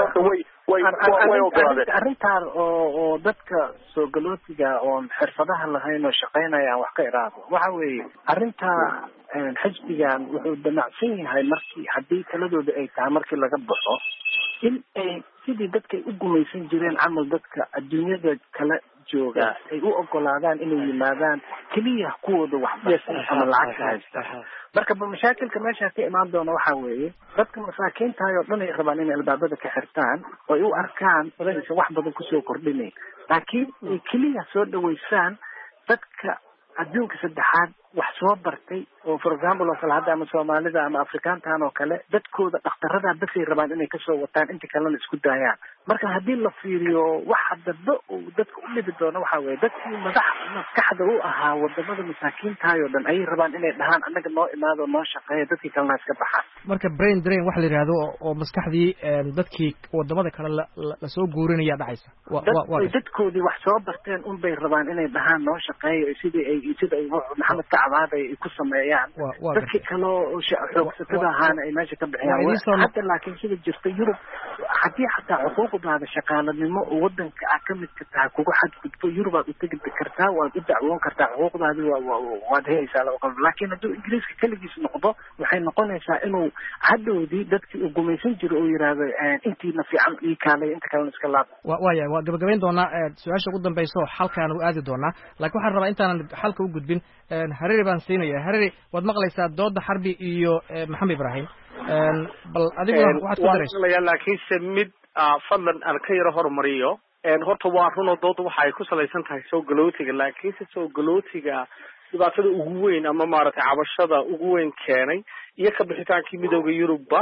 way ogolaadeen arrintan oo dadka soo galootiga oo xirfadaha lahayn oo shaqeynaya wax ka iraado waxa weeye arrinta xisbigan wuxuu damacsan yahay markii haddii taladooda ay tahay markii laga baxo in ay sidii dadkay u gumaysan jireen camal dadka adduunyada kala jooga ay u ogolaadaan inay yimaadaan keliya kuwooda waxbarasho ama lacag ka haysta marka mashaakilka meesha ka imaan doona waxa weeye dadka masaakiinta oo dhan ay rabaan inay albaabada ka xirtaan oo ay u arkaan inaysan wax badan kusoo kordhinay laakiin ay keliya soo dhaweysaan dadka adduunka saddexaad wax soo bartay oo for example oo kale hadda ama Soomaalida ama Afrikaantan oo kale dadkooda dhakhtarada dadkay rabaan inay ka soo wataan inta kalena isku daayaan marka haddii la fiiriyo waxa dadba dadka u dhibi doona waxa weeye dadkii maskaxda u ahaa wadamada masaakiinta oo dhan ay rabaan inay dhahaan anaga noo imaado noo shaqeeyo dadkii kalena iska baxaan marka brain drain wax la yiraahdo oo maskaxdii dadkii wadamada kale la soo guurinaya dhacaysa dadkoodii wax soo barteen un bay rabaan inay dhahaan noo shaqeeyo sidii ay Maxamed Kacbaad ay ku sameeyaan dadkii kale oo xoogsatada ahaana ay meesha ka bixiyaan hadda laakiin sida jirta Yurub haddii xataa xuquuq xuquuqdaada shaqaalanimo oo wadanka ah kamid ka tahay kugu xadgudbo Yurub aad u tegi kartaa waad u dacwoon kartaa xuquuqdaada waad helaysaa laakiin hadduu Ingiriiska kaligiis noqdo waxay noqonaysaa inuu hadhowdii dadkii uu gumaysan jiro oo yiraahdo intiina fiican ii kaalay inta kalena iska laab waa gabagabayn doonaa su-aasha ugu dambayso xalkaan u aadi doonaa laakiin waxaan rabaa intaanan xalka u gudbin Hariri baan siinaya Hariri waad maqlaysaa dooda Xarbi iyo Maxamed Ibrahim bal adiguna waxaad ku daraysaa laakiin samid fadlan aan ka yara hormariyo horta waa run oo dooda waxa ay ku salaysan tahay soo galootiga laakiin soo galootiga dhibaatada ugu weyn ama maaragtay cabashada ugu weyn keenay iyo ka bixitaankii midowga Yurubba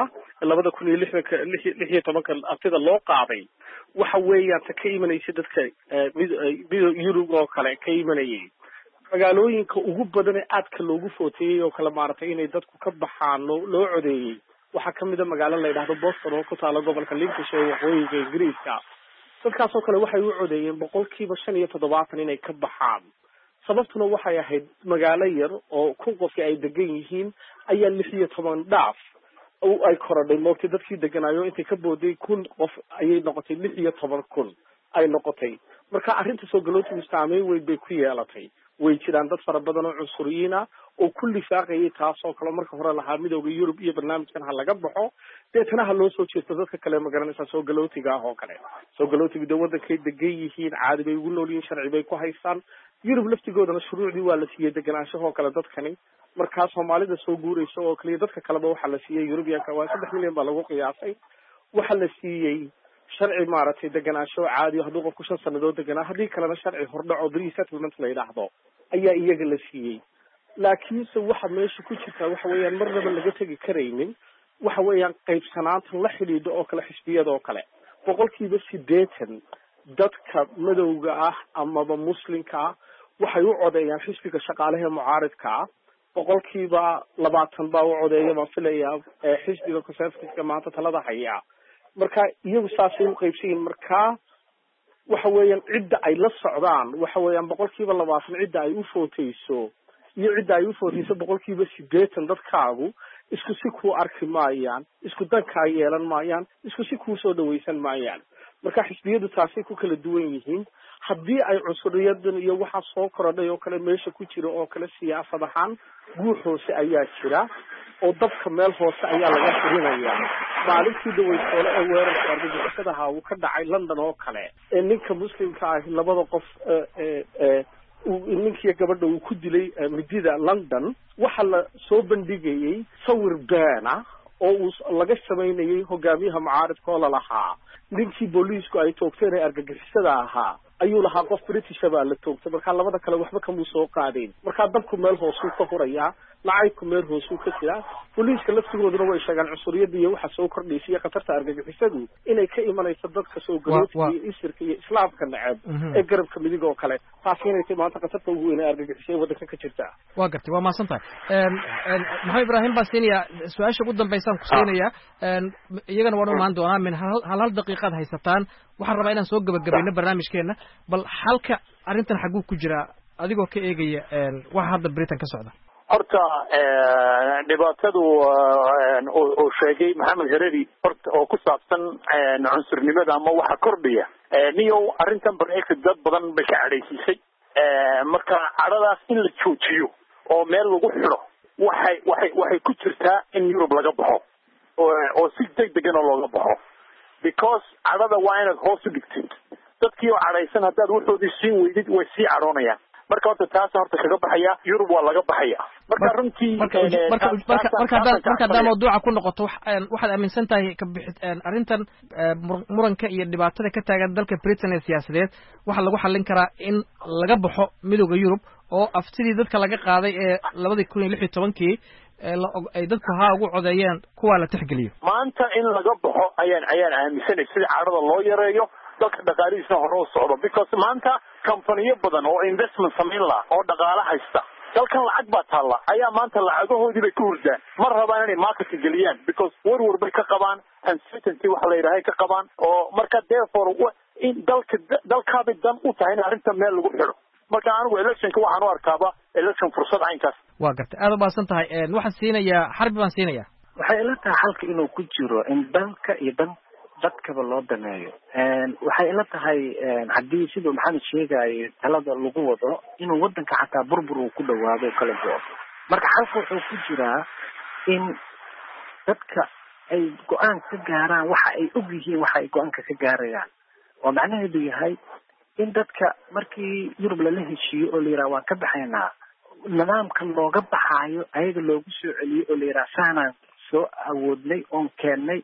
2016 artida loo qaaday waxa weeyaan ta ka imanaysa dadka Yurub oo kale ka imanayay magaalooyinka ugu badan ee aadka loogu footeeyay oo kale maaragtay inay dadku ka baxaan loo codeeyay waxa kamid ah magaalo la yiraahdo Boston oo ku taala gobolka Lincolnshire ee waqooyiga Ingiriiska dadkaas oo kale waxay u codeeyeen 75% inay ka baxaan sababtuna waxay ahayd magaalo yar oo ku qofkii ay degan yihiin ayaa 16 dhaaf oo ay korodhay moogtay dadkii deganaayo intay ka booday 1000 qof ayay noqotay 16,000 ay noqotay marka arrinta soo galootigu saameyn weyn bay ku yeelatay way jiraan dad fara badan oo cunsuriyiin ah oo kulli faaqayay taasoo kale marka hore lahaa midowga Yurub iyo barnaamijkan ha laga baxo deetana ha loo soo jeesto dadka kale magaranaysa soo galootiga ah oo kale soo galootiga de wadankay degan yihiin caadi bay ugu nool yihiin sharci bay ku haystaan Yurub laftigoodana shuruucdii waa la siiyay deganaanshaha oo kale dadkani marka Soomaalida soo guurayso oo kaliya dadka kaleba waxa la siiyay Yurubiyaanka waa 3 milyan baa lagu qiyaasay waxa la siiyay sharci maaragtay deganaansho caadi ah hadduu qofku 5 sanadood deganaa haddii kalena sharci hordhaco pre-settlement la yiraahdo ayaa iyaga la siiyay laakiin waxa meesha ku jirta waxa weeyaan marnaba laga tagi karaynin waxa weeyaan qaybsanaanta la xidhiidho oo kale xisbiyada oo kale 80% dadka madowga ah amaba muslimka ah waxay u codeeyaan xisbiga shaqaalaha mucaaradka ah 20% baa u codeeya ma filayaa xisbiga conservative maanta talada haya marka iyagu saasay u qaybsiin marka waxa weeyaan cidda ay la socdaan waxa weeyaan 20% cidda ay u footayso iyo cidda ay u footayso 80% dadkaagu isku si ku arki maayaan isku danka yeelan maayaan isku si ku soo dhaweysan maayaan marka xisbiyadu taasay ku kala duwan yihiin haddii ay cusuriyadan iyo waxa soo korodhay oo kale meesha ku jira oo kale siyaasad ahaan guux hoose ayaa jira oo dabka meel hoose ayaa laga furinayaa maalintii dawaysoole ee weerarka argagixisada uu ka dhacay London oo kale ee ninka muslimka ah labada qof ninkii gabadha uu ku dilay midida London waxa la soo bandhigayay sawir beena oo uu laga sameeyay hogaamiyaha mucaaradka oo la lahaa ninkii booliisku ay toogteen ee argagixisada ahaa ayuu lahaa qof British baa la toogtay marka labada kale waxba kama soo qaadeen marka dabku meel hoos uu ka huraya lacagku meel hoos uu ka jira booliiska laftigooduna way sheegaan cunsuriyada iyo waxa soo kordhisay qatarta argagixisadu inay ka imanayso dadka soo galootiga iyo isirka iyo islaamka nacab ee garabka midig oo kale taas inay timaanta qatarta ugu weyn ee argagixisada wadanka ka jirta waa gartay waa maasantahay Maxamed Ibrahim Basiniya su'aasha ugu dambaysan ku siinaya iyagana waan u maan doonaa min hal daqiiqad haysataan waxaan rabaa inaan soo gabagabayno barnaamijkeena bal halka arrintan xaguu ku jira adigoo ka eegaya waxa hadda Britain ka socda horta dhibaatadu oo sheegay Maxamed Hariri horta oo ku saabsan cunsurnimada ama waxa kordhiya niyo arrintan Brexit dad badan bay ka cadhaysiisay marka cadhadaas in la joojiyo oo meel lagu xiro waxay ku jirtaa in Europe laga baxo oo si degdegan oo looga baxo because cadhada waa inaad hoos u dhigtid dadkii oo cadhaysan haddaad wuxoodii siin weydid way sii cadhoonayaan marka horta taas horta kaga baxaya Yurub waa laga baxaya marka runtii marka mawduuca ku noqoto waxaad aaminsan tahay ka bixid arrintan muranka iyo dhibaatada ka taagan dalka Britain ee siyaasadeed waxa lagu xallin karaa in laga baxo midowga Yurub oo aftidii dadka laga qaaday ee 2016 ay dadku ugu codeeyeen kuwa la tixgeliyo maanta in laga baxo ayaan aaminsanay sida carada loo yareeyo dalka dhaqaalihiisa hore u socdo because maanta companiyo badan oo investment sameyn lahaa oo dhaqaale haysta dalkan lacag baa taalla ayaa maanta lacagahoodii bay ka hurdaan ma rabaan inay marketka geliyaan because warwar bay ka qabaan uncertainty waxa la yidhaahay ka qabaan oo marka therefore in dalkaabay dan u tahay in arrinta meel lagu xidho marka anigu electionka waxaan u arkaaba election fursad caynkaas waa gartay aad u baasan tahay waxaan siinayaa Xarbi baan siinayaa waxay ila tahay halka inuu ku jiro in dalka iyo dadkaba loo dameeyo. waxay ila tahay haddii siduu maxamed sheegayay talada lagu wado inuu wadanka xataa burbur uu ku dhawaado kala go-o. marka xalka wuxuu ku jiraa in dadka ay go-aan ka gaaraan waxa ay og yihiin waxa ay go-aanka ka gaarayaan. oo macnaheedu yahay in dadka markii Yurub lala heshiiyo oo la yiraahdo waan ka baxaynaa, nidaamka looga baxaayo ayaga loogu soo celiyo oo la yiraahdo saanaan soo awoodnay oon keennay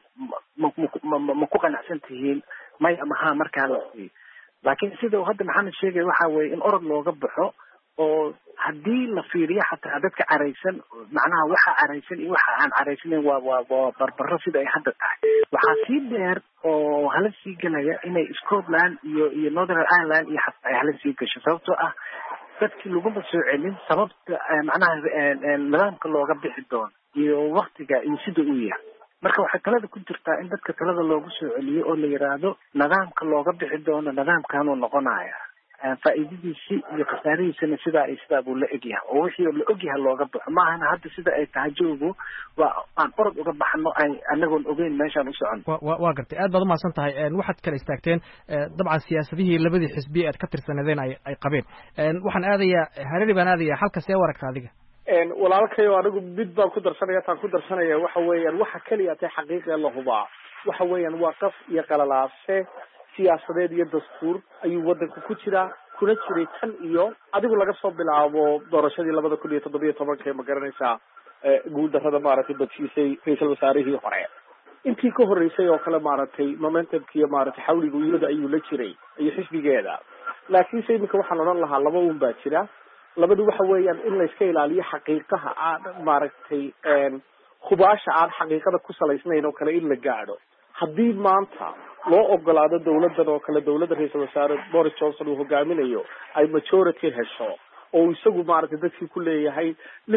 ma ku qanacsan tihiin may ama haa markaa la siiyo. laakiin sida hadda maxamed sheegay waxa weeye in orod looga baxo oo haddii la fiiriyo xataa dadka caraysan macnaha waxa caraysan iyo waxa aan caraysanayn waa barbaro sida ay hadda tahay. waxaa sii dheer oo hala sii gelaya inay Scotland iyo Northern Ireland iyo xataa ay hala sii gasho sababtoo ah dadkii laguma soo celin sababta macnaha nidaamka looga bixi doono iyo waqtiga iyo sida uu yahay. marka waxay talada ku jirtaa in dadka talada loogu soo celiyo oo la yiraahdo nidaamka looga bixi doono nidaamkaanuu noqonaya faa'iidadiisi iyo khasaarihiisana sidaa buu la egyahay oo wixii la ogyahay looga baxo maahana hadda sida ay tahay joogu waa aan orod uga baxno ay anagoon ogeyn meeshaan u socon. waa gartay aad baad umahadsan tahay. waxaad kala istaagteen dabcan siyaasadihii labadii xisbi aad ka tirsanadeen ay qabeen. waxaan aadayaa Harari baan aadayaa halka see u aragta adiga? walaalkayo anigu mid baan ku darsanaya taan ku darsanaya waxa weeyaan waxa kaliya tahay xaqiiqda la hubaa waxa weeyaan waa qaf iyo qalalaase siyaasadeed iyo dastuur ayuu wadanka ku jiraa kuna jiray tan iyo adigu laga soo bilaabo doorashadii 2017 ma garanaysaa guud darrada maaragtay badsiisay ra'iisul wasaarihii hore intii ka horeysay oo kale maaragtay momentumkii maaragtay xawliga iyada ayuu la jiray iyo xisbigeeda. laakiin imika waxaan oran lahaa laba un baa jira. labadu waxa weeyaan in la iska ilaaliyo xaqiiqaha aan maaragtay khubaasha aan xaqiiqada ku salaysnayn oo kale in la gaadho. haddii maanta loo ogolaado dawladdan oo kale dawladda ra'iisul wasaare Boris Johnson uu hogaaminayo ay majority hesho oo isagu maaragtay dadkii ku leeyahay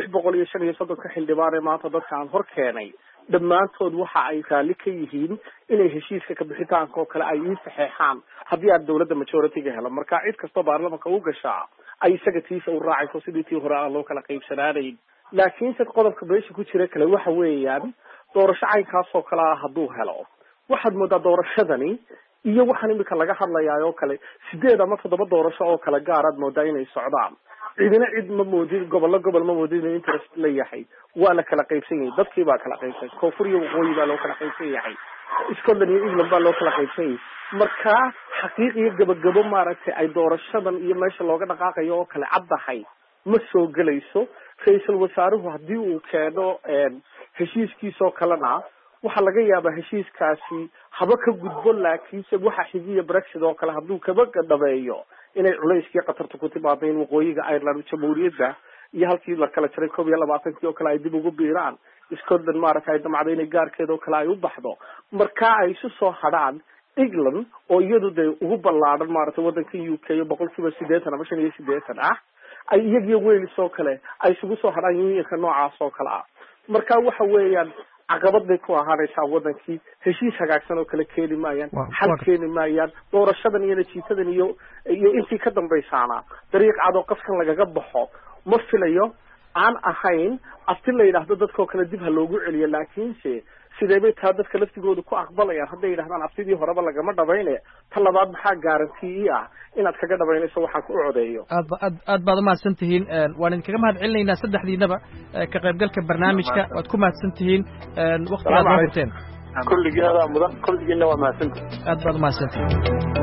635 xildhibaan ee maanta dadka aan hor keenay dhammaantood waxa ay raali ka yihiin inay heshiiska ka bixitaanka oo kale ay ii saxeexaan haddii aan dawladda majority-ga helo. marka cid kastoo baarlamaanka u gashaa ay isaga tiisa u raacayso sidii tii hore aan loo kala qaybsanaanayn. laakiin se qodobka meesha ku jira kale waxa weeyaan doorasho caynkaasoo kale ah hadduu helo waxaad moodaa doorashadani iyo waxaan imika laga hadlayaa oo kale 8 ama 7 doorasho oo kale gaaraad moodaa inay socdaan. cidina cid ma moodin gobol ma moodin inay interest leeyahay. waa la kala qaybsan yahay dadkii baa kala qaybsan koonfur iyo waqooyi baa loo kala qaybsan yahay Scotland iyo England baa loo kala qaybsan yahay. marka xaqiiqiyo gabagabo maaragtay ay doorashadan iyo meesha looga dhaqaaqayo oo kale caddahay ma soo gelayso. ra'iisul wasaaruhu haddii uu keeno heshiiskiisoo kalena waxaa laga yaabaa heshiiskaasi haba ka gudbo laakiinse waxa xigiya Brexit oo kale hadduu kaba dhabeeyo inay culayskii qatarta ku timaado in waqooyiga Ireland jamhuuriyadda iyo halkii la kala jiray 22 oo kale ay dib ugu biiraan Scotland maaragtay damacday inay gaarkeeda oo kale ay u baxdo. marka ay isu soo hadhaan England oo iyadu de ugu ballaaran maaragtay wadanka UK 80% ama 85 ah ay iyagiyo Wales oo kale ay isugu soo hadhaan unionka noocaas oo kale ah. marka waxa weeyaan caqabad bay ku ahaanaysaa wadankii heshiis hagaagsan oo kale keeni maayaan xal keeni maayaan doorashadan iyo natiijadan iyo intii ka dambaysaana dariiq cad oo qofkan lagaga baxo ma filayo aan ahayn afti la yiraahdo dadkoo kale dib ha loogu celiyo. laakiinse sidee bay taa dadka laftigooda ku aqbalayaan hadday yidhahdaan aftidii horeba lagama dhabayne ta labaad maxaa garantii ah inaad kaga dhabaynayso waxaan ku codeeyo. aad baad umahadsan tihiin. waan idinkaga mahad celinaynaa saddexdiinaba ka qaybgalka barnaamijka waad ku mahadsan tihiin waqtigaad noo hurteen. kulligeeda mudan kulligiina waa mahadsantihiin. aad baad umahadsan tihiin.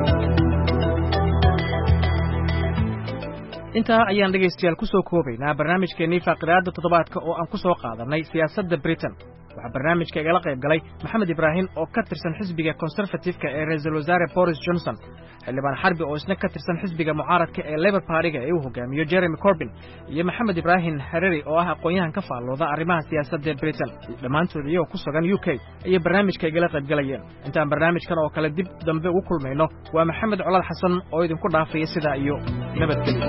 intaa ayaan dhegaystayaal ku soo koobaynaa barnaamijkeennii faaqidaadda toddobaadka oo aan ku soo qaadanay siyaasadda Britain. waxaa barnaamijka igala qayb galay Maxamed Ibrahim oo ka tirsan xisbiga Conservative-ka ee ra'iisul wasaare Boris Johnson, xildhibaan Xarbi oo isna ka tirsan xisbiga mucaaradka ee Labour Party-ga ee uu hogaamiyo Jeremy Corbyn, iyo Maxamed Ibrahim Harari oo ah aqoon-yahan ka faallooda arrimaha siyaasadda Britain. dhammaantood iyagoo ku sugan UK ayay barnaamijka igala qayb galayeen. intaan barnaamijkan oo kale dib dambe ugu kulmayno waa Maxamed Colaad Xasan oo idinku dhaafaya sidaa iyo nabadgelyo.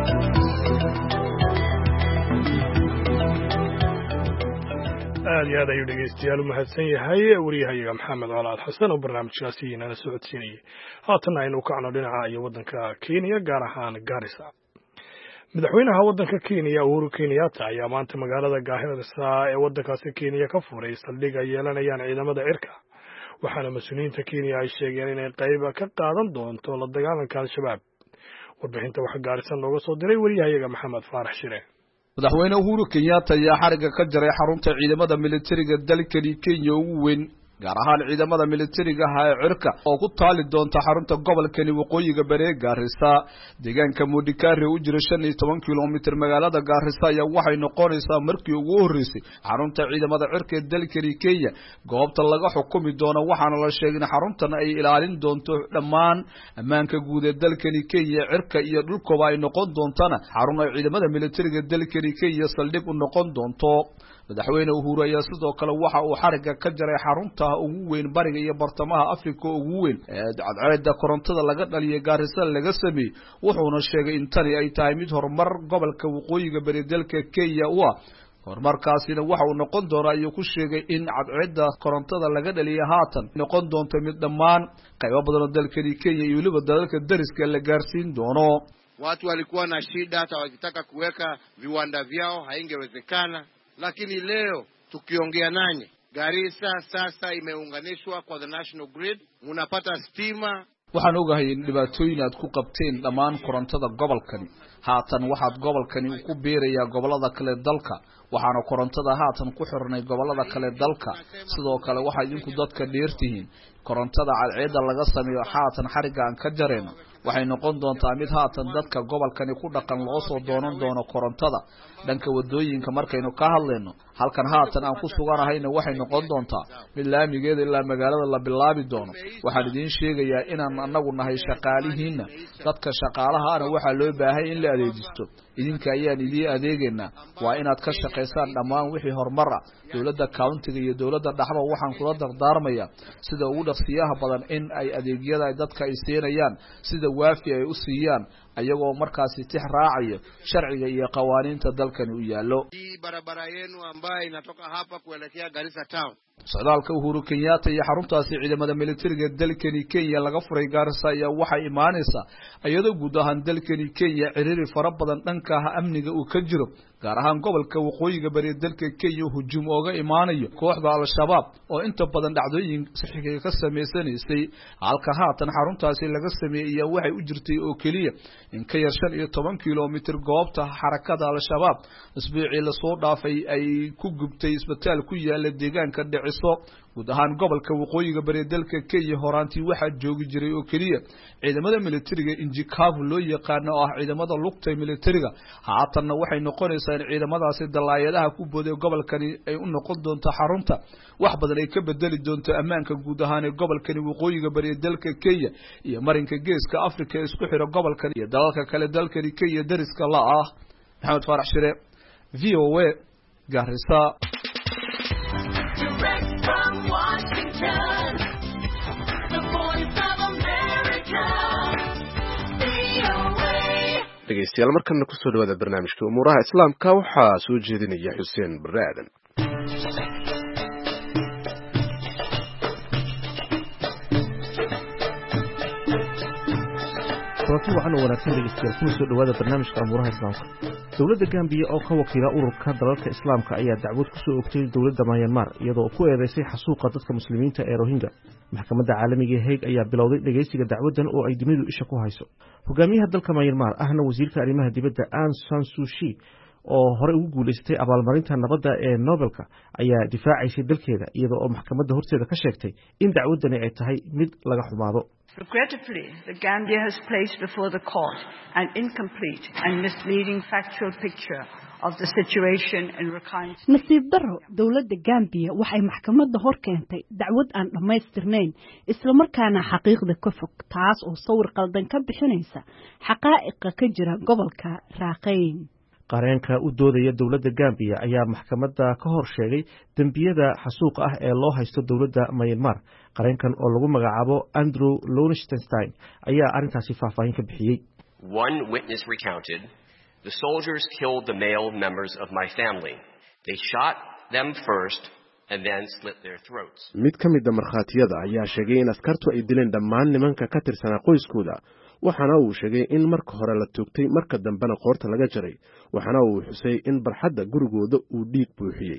aad iyo aad ayuu dhegaystayaal u mahadsan yahay wariyahayaga maxamed colaad xasan oo barnaamijkaasi inala socodsiinayay. haatan aynu kacno dhinaca iyo waddanka Kenya gaar ahaan Garissa. madaxweynaha waddanka Kenya Uhuru Kenyatta ayaa maanta magaalada Garissa ee waddankaasi Kenya ka furay saldhig ay yeelanayaan ciidamada cirka waxaana mas-uuliyiinta kenya ay sheegeen inay qayb ka qaadan doonto la dagaalanka al-shabaab. warbixinta waxaa gaarisan looga soo diray wariyahayaga maxamed faarax shire. madaxweyne Uhuru Kenyatta ayaa xariga ka jaray xarunta ciidamada militariga dalkani Kenya ugu weyn, gaar ahaan ciidamada militariga ee cirka oo ku taali doonta xarunta gobolkani waqooyiga bari Garissa. deegaanka Mudikari u jira 15 kilomitir magaalada Garissa ayaa waxay noqonaysaa markii ugu horeysay xarunta ciidamada cirka ee dalkani Kenya goobta laga xukumi doono, waxaana la sheegay in xaruntan ay ilaalin doonto dhammaan ammaanka guud ee dalkani Kenya. cirka iyo dhulkooda ay noqon doontana xarun ay ciidamada militariga dalkani Kenya saldhig u noqon doonto. madaxweyne Uhuru ayaa sidoo kale waxa uu xariga ka jaray xarunta ugu weyn bariga iyo bartamaha Afrika ugu weyn ee cadceedda korontada laga dhaliyay Garissa laga sameeyay, wuxuuna sheegay in tani ay tahay mid horumar gobolka waqooyiga bari dalka Kenya horumarkaasina waxa uu noqon doonaa ayuu ku sheegay in cadceedda korontada laga dhaliyay haatan noqon doonto mid dhammaan qaybo badan oo dalkani Kenya iyo waliba dalalka dariska la gaarsiin doono. watu walikuwa na shida, hata wakitaka kuweka viwanda vyao haingewezekana, lakini leo tukiongea nanyi Garissa sasa imeunganishwa kwa the national grid, munapata stima. waxaan ogahay in dhibaatooyin aad ku qabteen dhammaan korontada gobolkani, haatan waxaad gobolkani ku beerayaa gobolada kale dalka, waxaana korontada haatan ku xirnay gobolada kale dalka. sidoo kale waxa idinku dadka dheertihiin korontada cadceedda laga sameeyo haatan xariga aan ka jareyno waxay noqon doontaa mid haatan dadka gobolkani ku dhaqan loo soo doonan doono korontada. dhanka wadooyinka markaynu ka hadlayno, halkan haatan aan ku suganahayna waxay noqon doontaa mid laamigeeda ilaa magaalada la bilaabi doono. waxaan idiin sheegayaa inaan anagu nahay shaqaalihiina, dadka shaqaalahaana waxaa loo baahay in la adeejisto. idinka ayaan idiin adeegaynaa, waa inaad ka shaqaysaan dhammaan wixii horumar ah. dowladda countiga iyo dowladda dhaxba waxaan kula dardaarmayaa sida ugu dhaqsiyaha badan in ay adeegyada dadka ay siinayaan sida waafi ay u siiyaan, ayagoo markaasi tix raacayo sharciga iyo qawaaniinta dalkani u yaalo. barabara yenu ambayo inatoka hapa kuelekea Garissa town. socdaalka Uhuru Kenyatta iyo xaruntaasi ciidamada militariga dalkani Kenya laga furay Garissa ayaa waxay imaanaysaa iyadoo guud ahaan dalkani Kenya ciriiri fara badan dhanka amniga uu ka jiro, gaar ahaan gobolka waqooyiga bari dalka Kenya hujum ooga imaanayo kooxda al-shabaab oo inta badan dhacdooyin saxiiga ka sameysanaysay. halka haatan xaruntaasi laga sameeyay waxay u jirtay oo kaliya in ka yar 15 kilomitir goobta xarakada al-shabaab isbuucii la soo dhaafay ay ku gubtay isbitaal ku yaala deegaanka guud ahaan gobolka waqooyiga bari dalka Kenya horaantii waxaa joogi jiray oo kaliya ciidamada militariga injikavu loo yaqaano oo ah ciidamada lugta militariga. haatanna waxay noqonaysaa in ciidamadaasi dalaayadaha ku booday gobolkani ay u noqon doonto xarunta wax badan ay ka bedeli doonto ammaanka guud ahaan ee gobolkani waqooyiga bari dalka Kenya iyo marinka geeska Afrika isku xira gobolkan iyo dalalka kale dalkani Kenya dariska la ah. maxamed faarax shire, VOA, Garissa. dhegeystayaal markana ku soo dhawaada barnaamijka umuuraha islaamka waxaa soo jeedinaya Xuseen Barre Aadan. waxa waxaan wanaagsan dhegeystayaal ku soo dhawaada barnaamijka umuuraha islaamka. dowladda Gambia oo ka wakiila ururka dalalka islaamka ayaa dacwad ku soo ogtay dowladda Myanmar iyadoo ku eedeysay xasuuqa dadka muslimiinta ee Rohingya. maxkamadda caalamiga ee Hague ayaa bilowday dhageysiga dacwadan oo ay dunidu isha ku hayso. hogaamiyaha dalka Myanmar ahna wasiirka arrimaha dibadda Aung San Suu Kyi oo hore ugu guuleystay abaalmarinta nabadda ee Nobelka ayaa difaacaysay dalkeeda iyadoo oo maxkamadda horteeda ka sheegtay in dacwadani ay tahay mid laga xumaado. Regrettably, the Gambia has placed before the court an incomplete and misleading factual picture of the situation in Rakhine. nasiib daro, dowladda Gambia waxay maxkamadda hor keentay dacwad aan dhammaystirnayn isla markaana xaqiiqda ka fog, taas oo sawir qaldan ka bixinaysa xaqaa'iqa ka jira gobolka Rakhine. qareenka u doodaya dowladda Gambia ayaa maxkamadda ka hor sheegay dambiyada xasuuqa ah ee loo haysto dowladda Myanmar. qareenkan oo lagu magacaabo Andrew Lowenstein ayaa arintaasi faahfaahin ka bixiyay. One witness recounted, "The soldiers killed the male members of my family. They shot them first and then slit their throats." mid ka mid ah markhaatiyada ayaa sheegay in askartu ay dileen dhammaan nimanka ka tirsanaa qoyskooda, waxaana uu sheegay in marka hore la toogtay marka dambena qoorta laga jaray, waxaana uu xusay in barxadda gurigooda uu dhiig buuxiyey.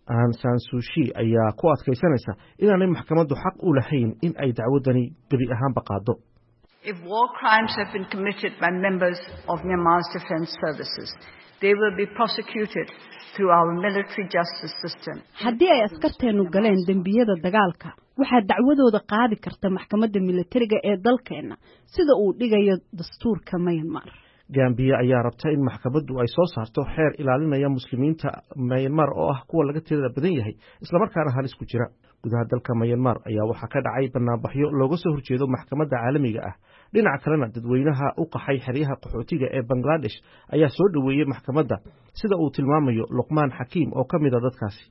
Aung San Suu Kyi ayaa ku adkaysanaysa inaanay maxkamaddu xaq u lahayn in ay dacwadani gebi ahaanba qaado. If war crimes have been committed by members of Myanmar's defense services, they will be prosecuted through our military justice system. Haddii ay askarteenu galeen dembiyada dagaalka, waxaa dacwadooda qaadi karta maxkamadda militariga ee dalkeena sida uu dhigayo dastuurka Myanmar. Gambia ayaa rabta in maxkamaddu ay soo saarto xeer ilaalinaya muslimiinta Myanmar oo ah kuwa laga tirada badan yahay isla markaana halis ku jira. Gudaha dalka Myanmar ayaa waxa ka dhacay barnaamijyo looga soo horjeedo maxkamadda caalamiga ah. Dhinaca kalena dadweynaha u qaxay xeryaha qaxootiga ee Bangladesh ayaa soo dhaweeyay maxkamadda sida uu tilmaamayo Luqman Hakim oo kamid ah dadkaasi.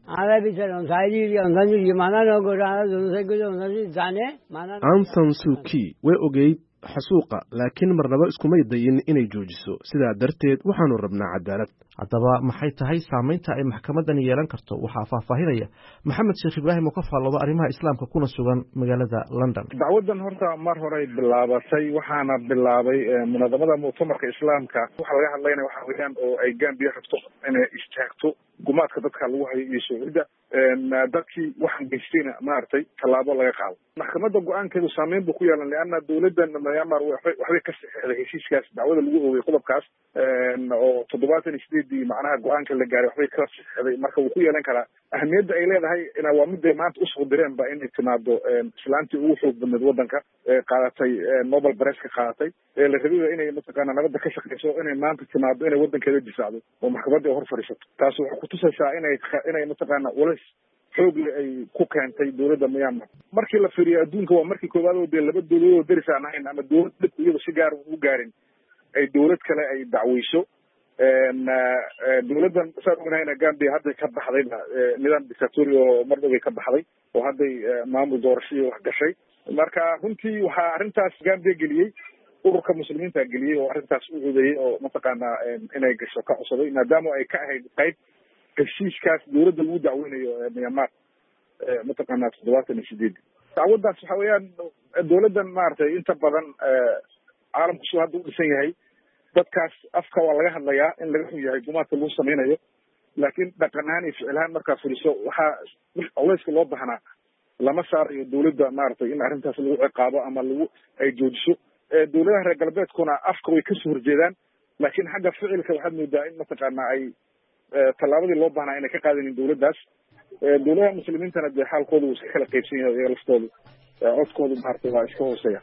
Aung San Suu Kyi way ogeyd xasuuqa laakiin marnaba iskumay dayin inay joojiso sidaa darteed waxaanu rabnaa cadaalad. Haddaba maxay tahay saameynta ay maxkamaddan yeelan karto waxaa faahfaahinaya Maxamed Sheekh Ibraahim oo ka faallooda arrimaha islaamka kuna sugan magaalada London. Dacwadan horta mar hore bilaabatay waxaana bilaabay munadamada mu'tamarka islaamka waxa laga hadlaynaa waxa weeyaan oo ay Gambia rabto inay istaagto gumaadka dadka lagu hayo iyo shuruucda dadkii waxaan geystayna maartay tallaabo laga qaado. Maxkamadda go'aankeedu saameyn buu ku yeelan laana dawladdan Myanmar waxay ka saxeexday heshiiskaas dacwada lagu oogay qodobkaas oo 78 macnaha go'aanka la gaaray waxay ka saxeexday marka uu ku yeelan karaa ahmiyadda ay leedahay ina waa mid maanta u soo direen ba inay timaado islaantii ugu xoog badneed wadanka qaadatay Nobel Prize ka qaadatay la rabay inay mataqaana nabadda ka shaqeyso inay maanta timaado inay wadankeeda difaacdo oo maxkamadda hor fadhiisato taas waxay ku tusaysaa inay mataqaana walays xoog ay ku keentay dawladda Myanmar markii la fiiriyo adduunka waa markii koowaad oo laba dawladood oo deris aan ahayn ama dawlad dib iyada si gaar u gaarin ay dawlad kale ay dacweyso dawladdan saan ognahayna Gambia hadday ka baxday nidaam dictatorial oo mar dhow ka baxday oo hadday maamul doorasho wax gashay marka runtii waxaa arrintaas Gambia geliyey ururka muslimiinta geliyey oo arrintaas u codeeyey oo mataqaana inay gasho ka cusubay maadaama ay ka ahayd qayb heshiiskaas dawladda lagu dacweynayo Myanmar mataqaana 78 dacwadaas waxa weeyaan dawladdan maartay inta badan caalamku soo hadda u dhisan yahay dadkaas afka waa laga hadlayaa in laga xun yahay gumaadka lagu samaynayo laakiin dhaqan ahaan iyo ficil ahaan markaa furiso waxaa culayska loo baahnaa lama saarayo dawladda maaragtay in arrintaas lagu ciqaabo ama ay joojiso dawladaha reer galbeedkuna afka way kasoo horjeedaan laakiin xagga ficilka waxaad moodaa in mataqaana ay tallaabadii loo baahnaa inay ka qaadanin dawladdaas dawladaha muslimiintana dee xaalkooda wuu iska kala qaybsan yahay iyaga laftoodu codkoodu maaragtay waa iska hooseeya.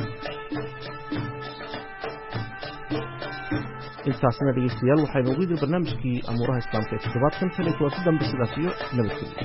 intaasna dhegeystayaal waxaynu ugu yidhi barnaamijkii amuuraha islaamka ee toddobaadkan tan iyo kuwaasi dambe sidaas iyo nabadgelyo.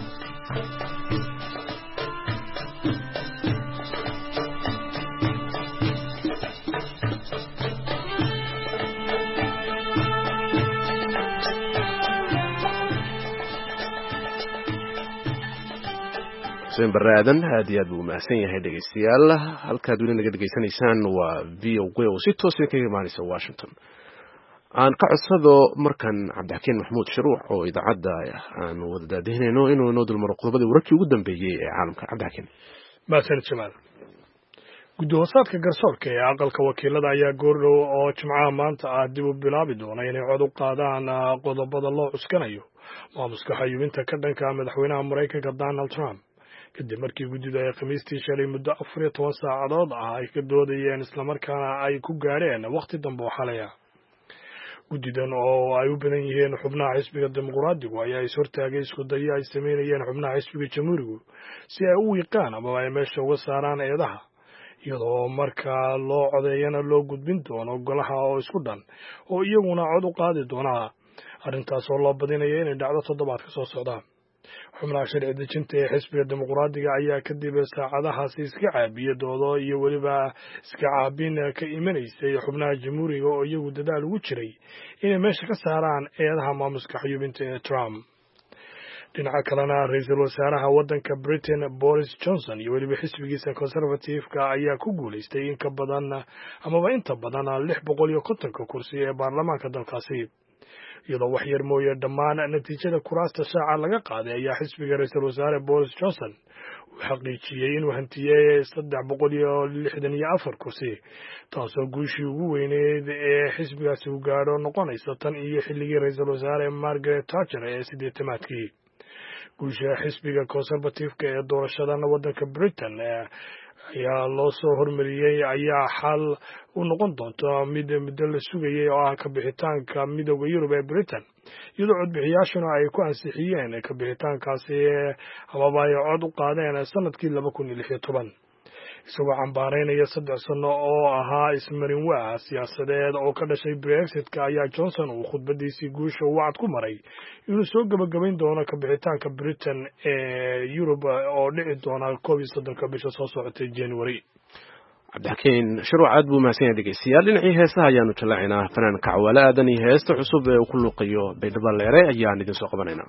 xuseen barre aadan aad iyo aad buu mahadsan yahay dhegeystayaal halkaad weli naga dhegeysanaysaan waa VOA oo si toosa kaga imaanaysa Washington. aan ka codsado markan Cabdixakiin Maxamuud Shuruuc oo idaacadda aan wada daadinayno inuu noo dulmaro qodobadii wararkii ugu dambeeyay ee caalamka. Cabdixakiin maasan Jamaal gudoosaadka garsoorka ee aqalka wakiilada ayaa goordhow oo Jimcaha maanta ah dib u bilaabi doona inay cod u qaadaan qodobada loo cuskanayo maamuska xayuubinta ka dhanka madaxweynaha Mareykanka Donald Trump kadib markii guddida ay Khamiistii shalay muddo 14 saacadood ay ka doodayeen isla markaana ay ku gaareen waqti dambe oo xalay ah. guddidan oo ay u badan yihiin xubnaha xisbiga dimuqraadigu ayaa is hortaagay isku dayo ay sameynayeen xubnaha xisbiga jamhuurigu si ay u wiiqaan ama ay meesha uga saaraan eedaha iyadoo markaa loo codeeyana loo gudbin doono golaha oo isku dhan oo iyaguna cod u qaadi doona arrintaas oo loo badinayo inay dhacdo toddobaadka soo socda. xubnaha sharci dejinta ee xisbiga dimuqraadiga ayaa kadib saacadahaasi iska caabiyay doodo iyo weliba iska caabin ka imanaysay xubnaha jamhuuriga oo iyagu dadaal ugu jiray inay meesha ka saaraan eedaha maamuska xayuubinta ee Trump. dhinaca kalena ra'iisul wasaaraha waddanka Britain Boris Johnson iyo weliba xisbigiisa conservative-ka ayaa ku guuleystay in ka badan amaba inta badan 650 kursi ee baarlamaanka dalkaasi iyadoo wax yar mooye dhammaan natiijada kuraasta shaaca laga qaaday ayaa xisbiga ra'iisul wasaare Boris Johnson uu xaqiijiyay inuu hantiyay 364 kursi taasoo guushii ugu weyneed ee xisbigaasi uu gaadho noqonaysa tan iyo xilligii ra'iisul wasaare Margaret Thatcher ee 80-maadkii. guusha xisbiga conservative-ka ee doorashadan waddanka Britain ayaa loo soo hormariyey ayaa xal u noqon doonta mid muddo la sugayay oo ah ka bixitaanka midowda Yurub ee Britain iyadoo codbixiyaashuna ay ku ansixiyeen ka bixitaankaasi amaba ay cod u qaadeen sanadkii 2016 isagoo cambaareynaya 3 sano oo ahaa ismarin waa siyaasadeed oo ka dhashay Brexit-ka ayaa Johnson uu khudbadiisii guusha uu wacd ku maray inuu soo gabagabayn doono ka bixitaanka Britain ee Yurub oo dhici doona 13 bisha soo socotay January. cabdixakiin shuruuc aad buu mahadsan yahay dhegeystayaal dhinacii heesaha ayaanu jallaacinaa fanaanka cawaale aadan iyo heesta cusub ee uu ku luuqayo baydhabo leere ayaan idin soo qabanaynaa.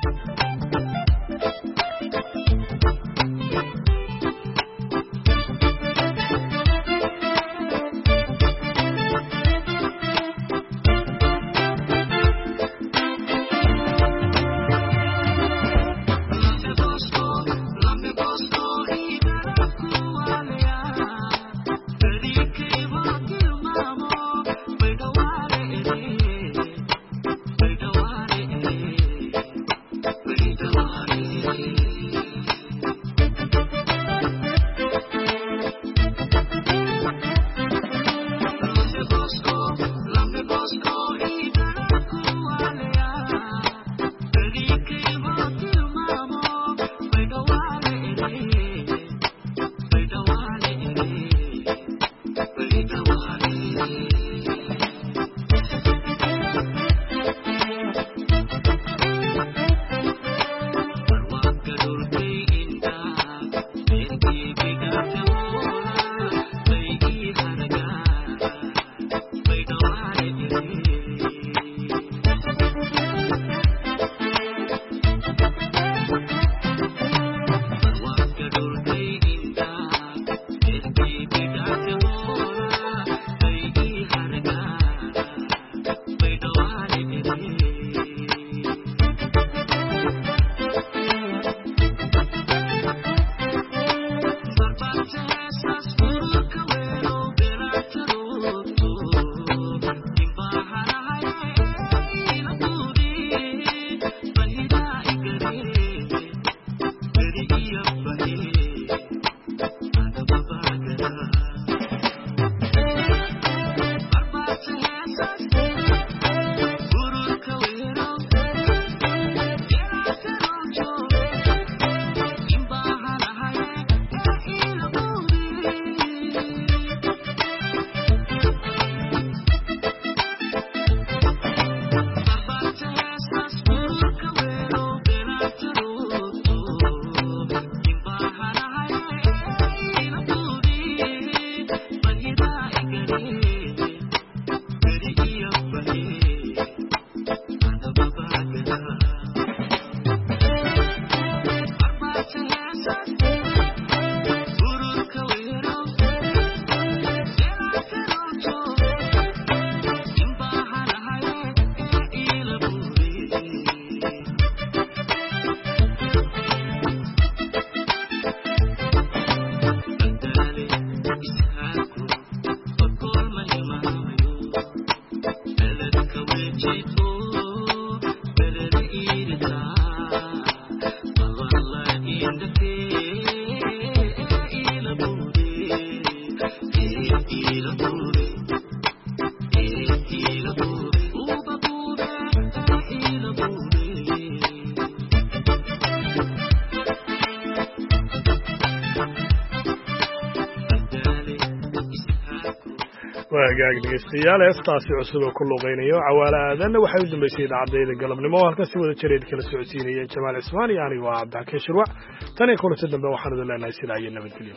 dhegeystayaal heestaasi cusub oo ku luuqeynayo cawaale aadanna waxay u dambeysay idaacadayda galabnimo halka si wada jireed kala socodsiinaya jamaal cismaan iyo anigu waa cabdixakiin shirwac tan iyo kulanti dambe waxaan idin leenahay sidaa iyo nabadgelyo.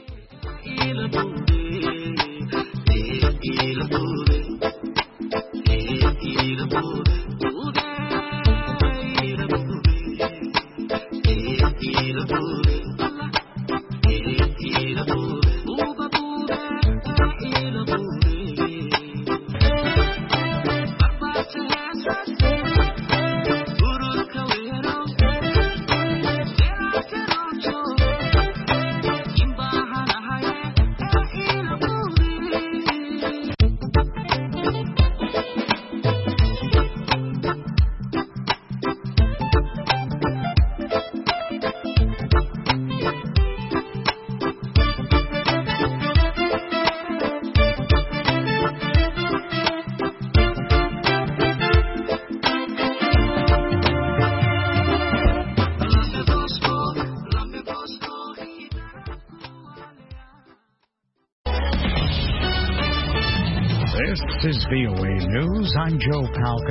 This is VOA News. I'm Joe Palca.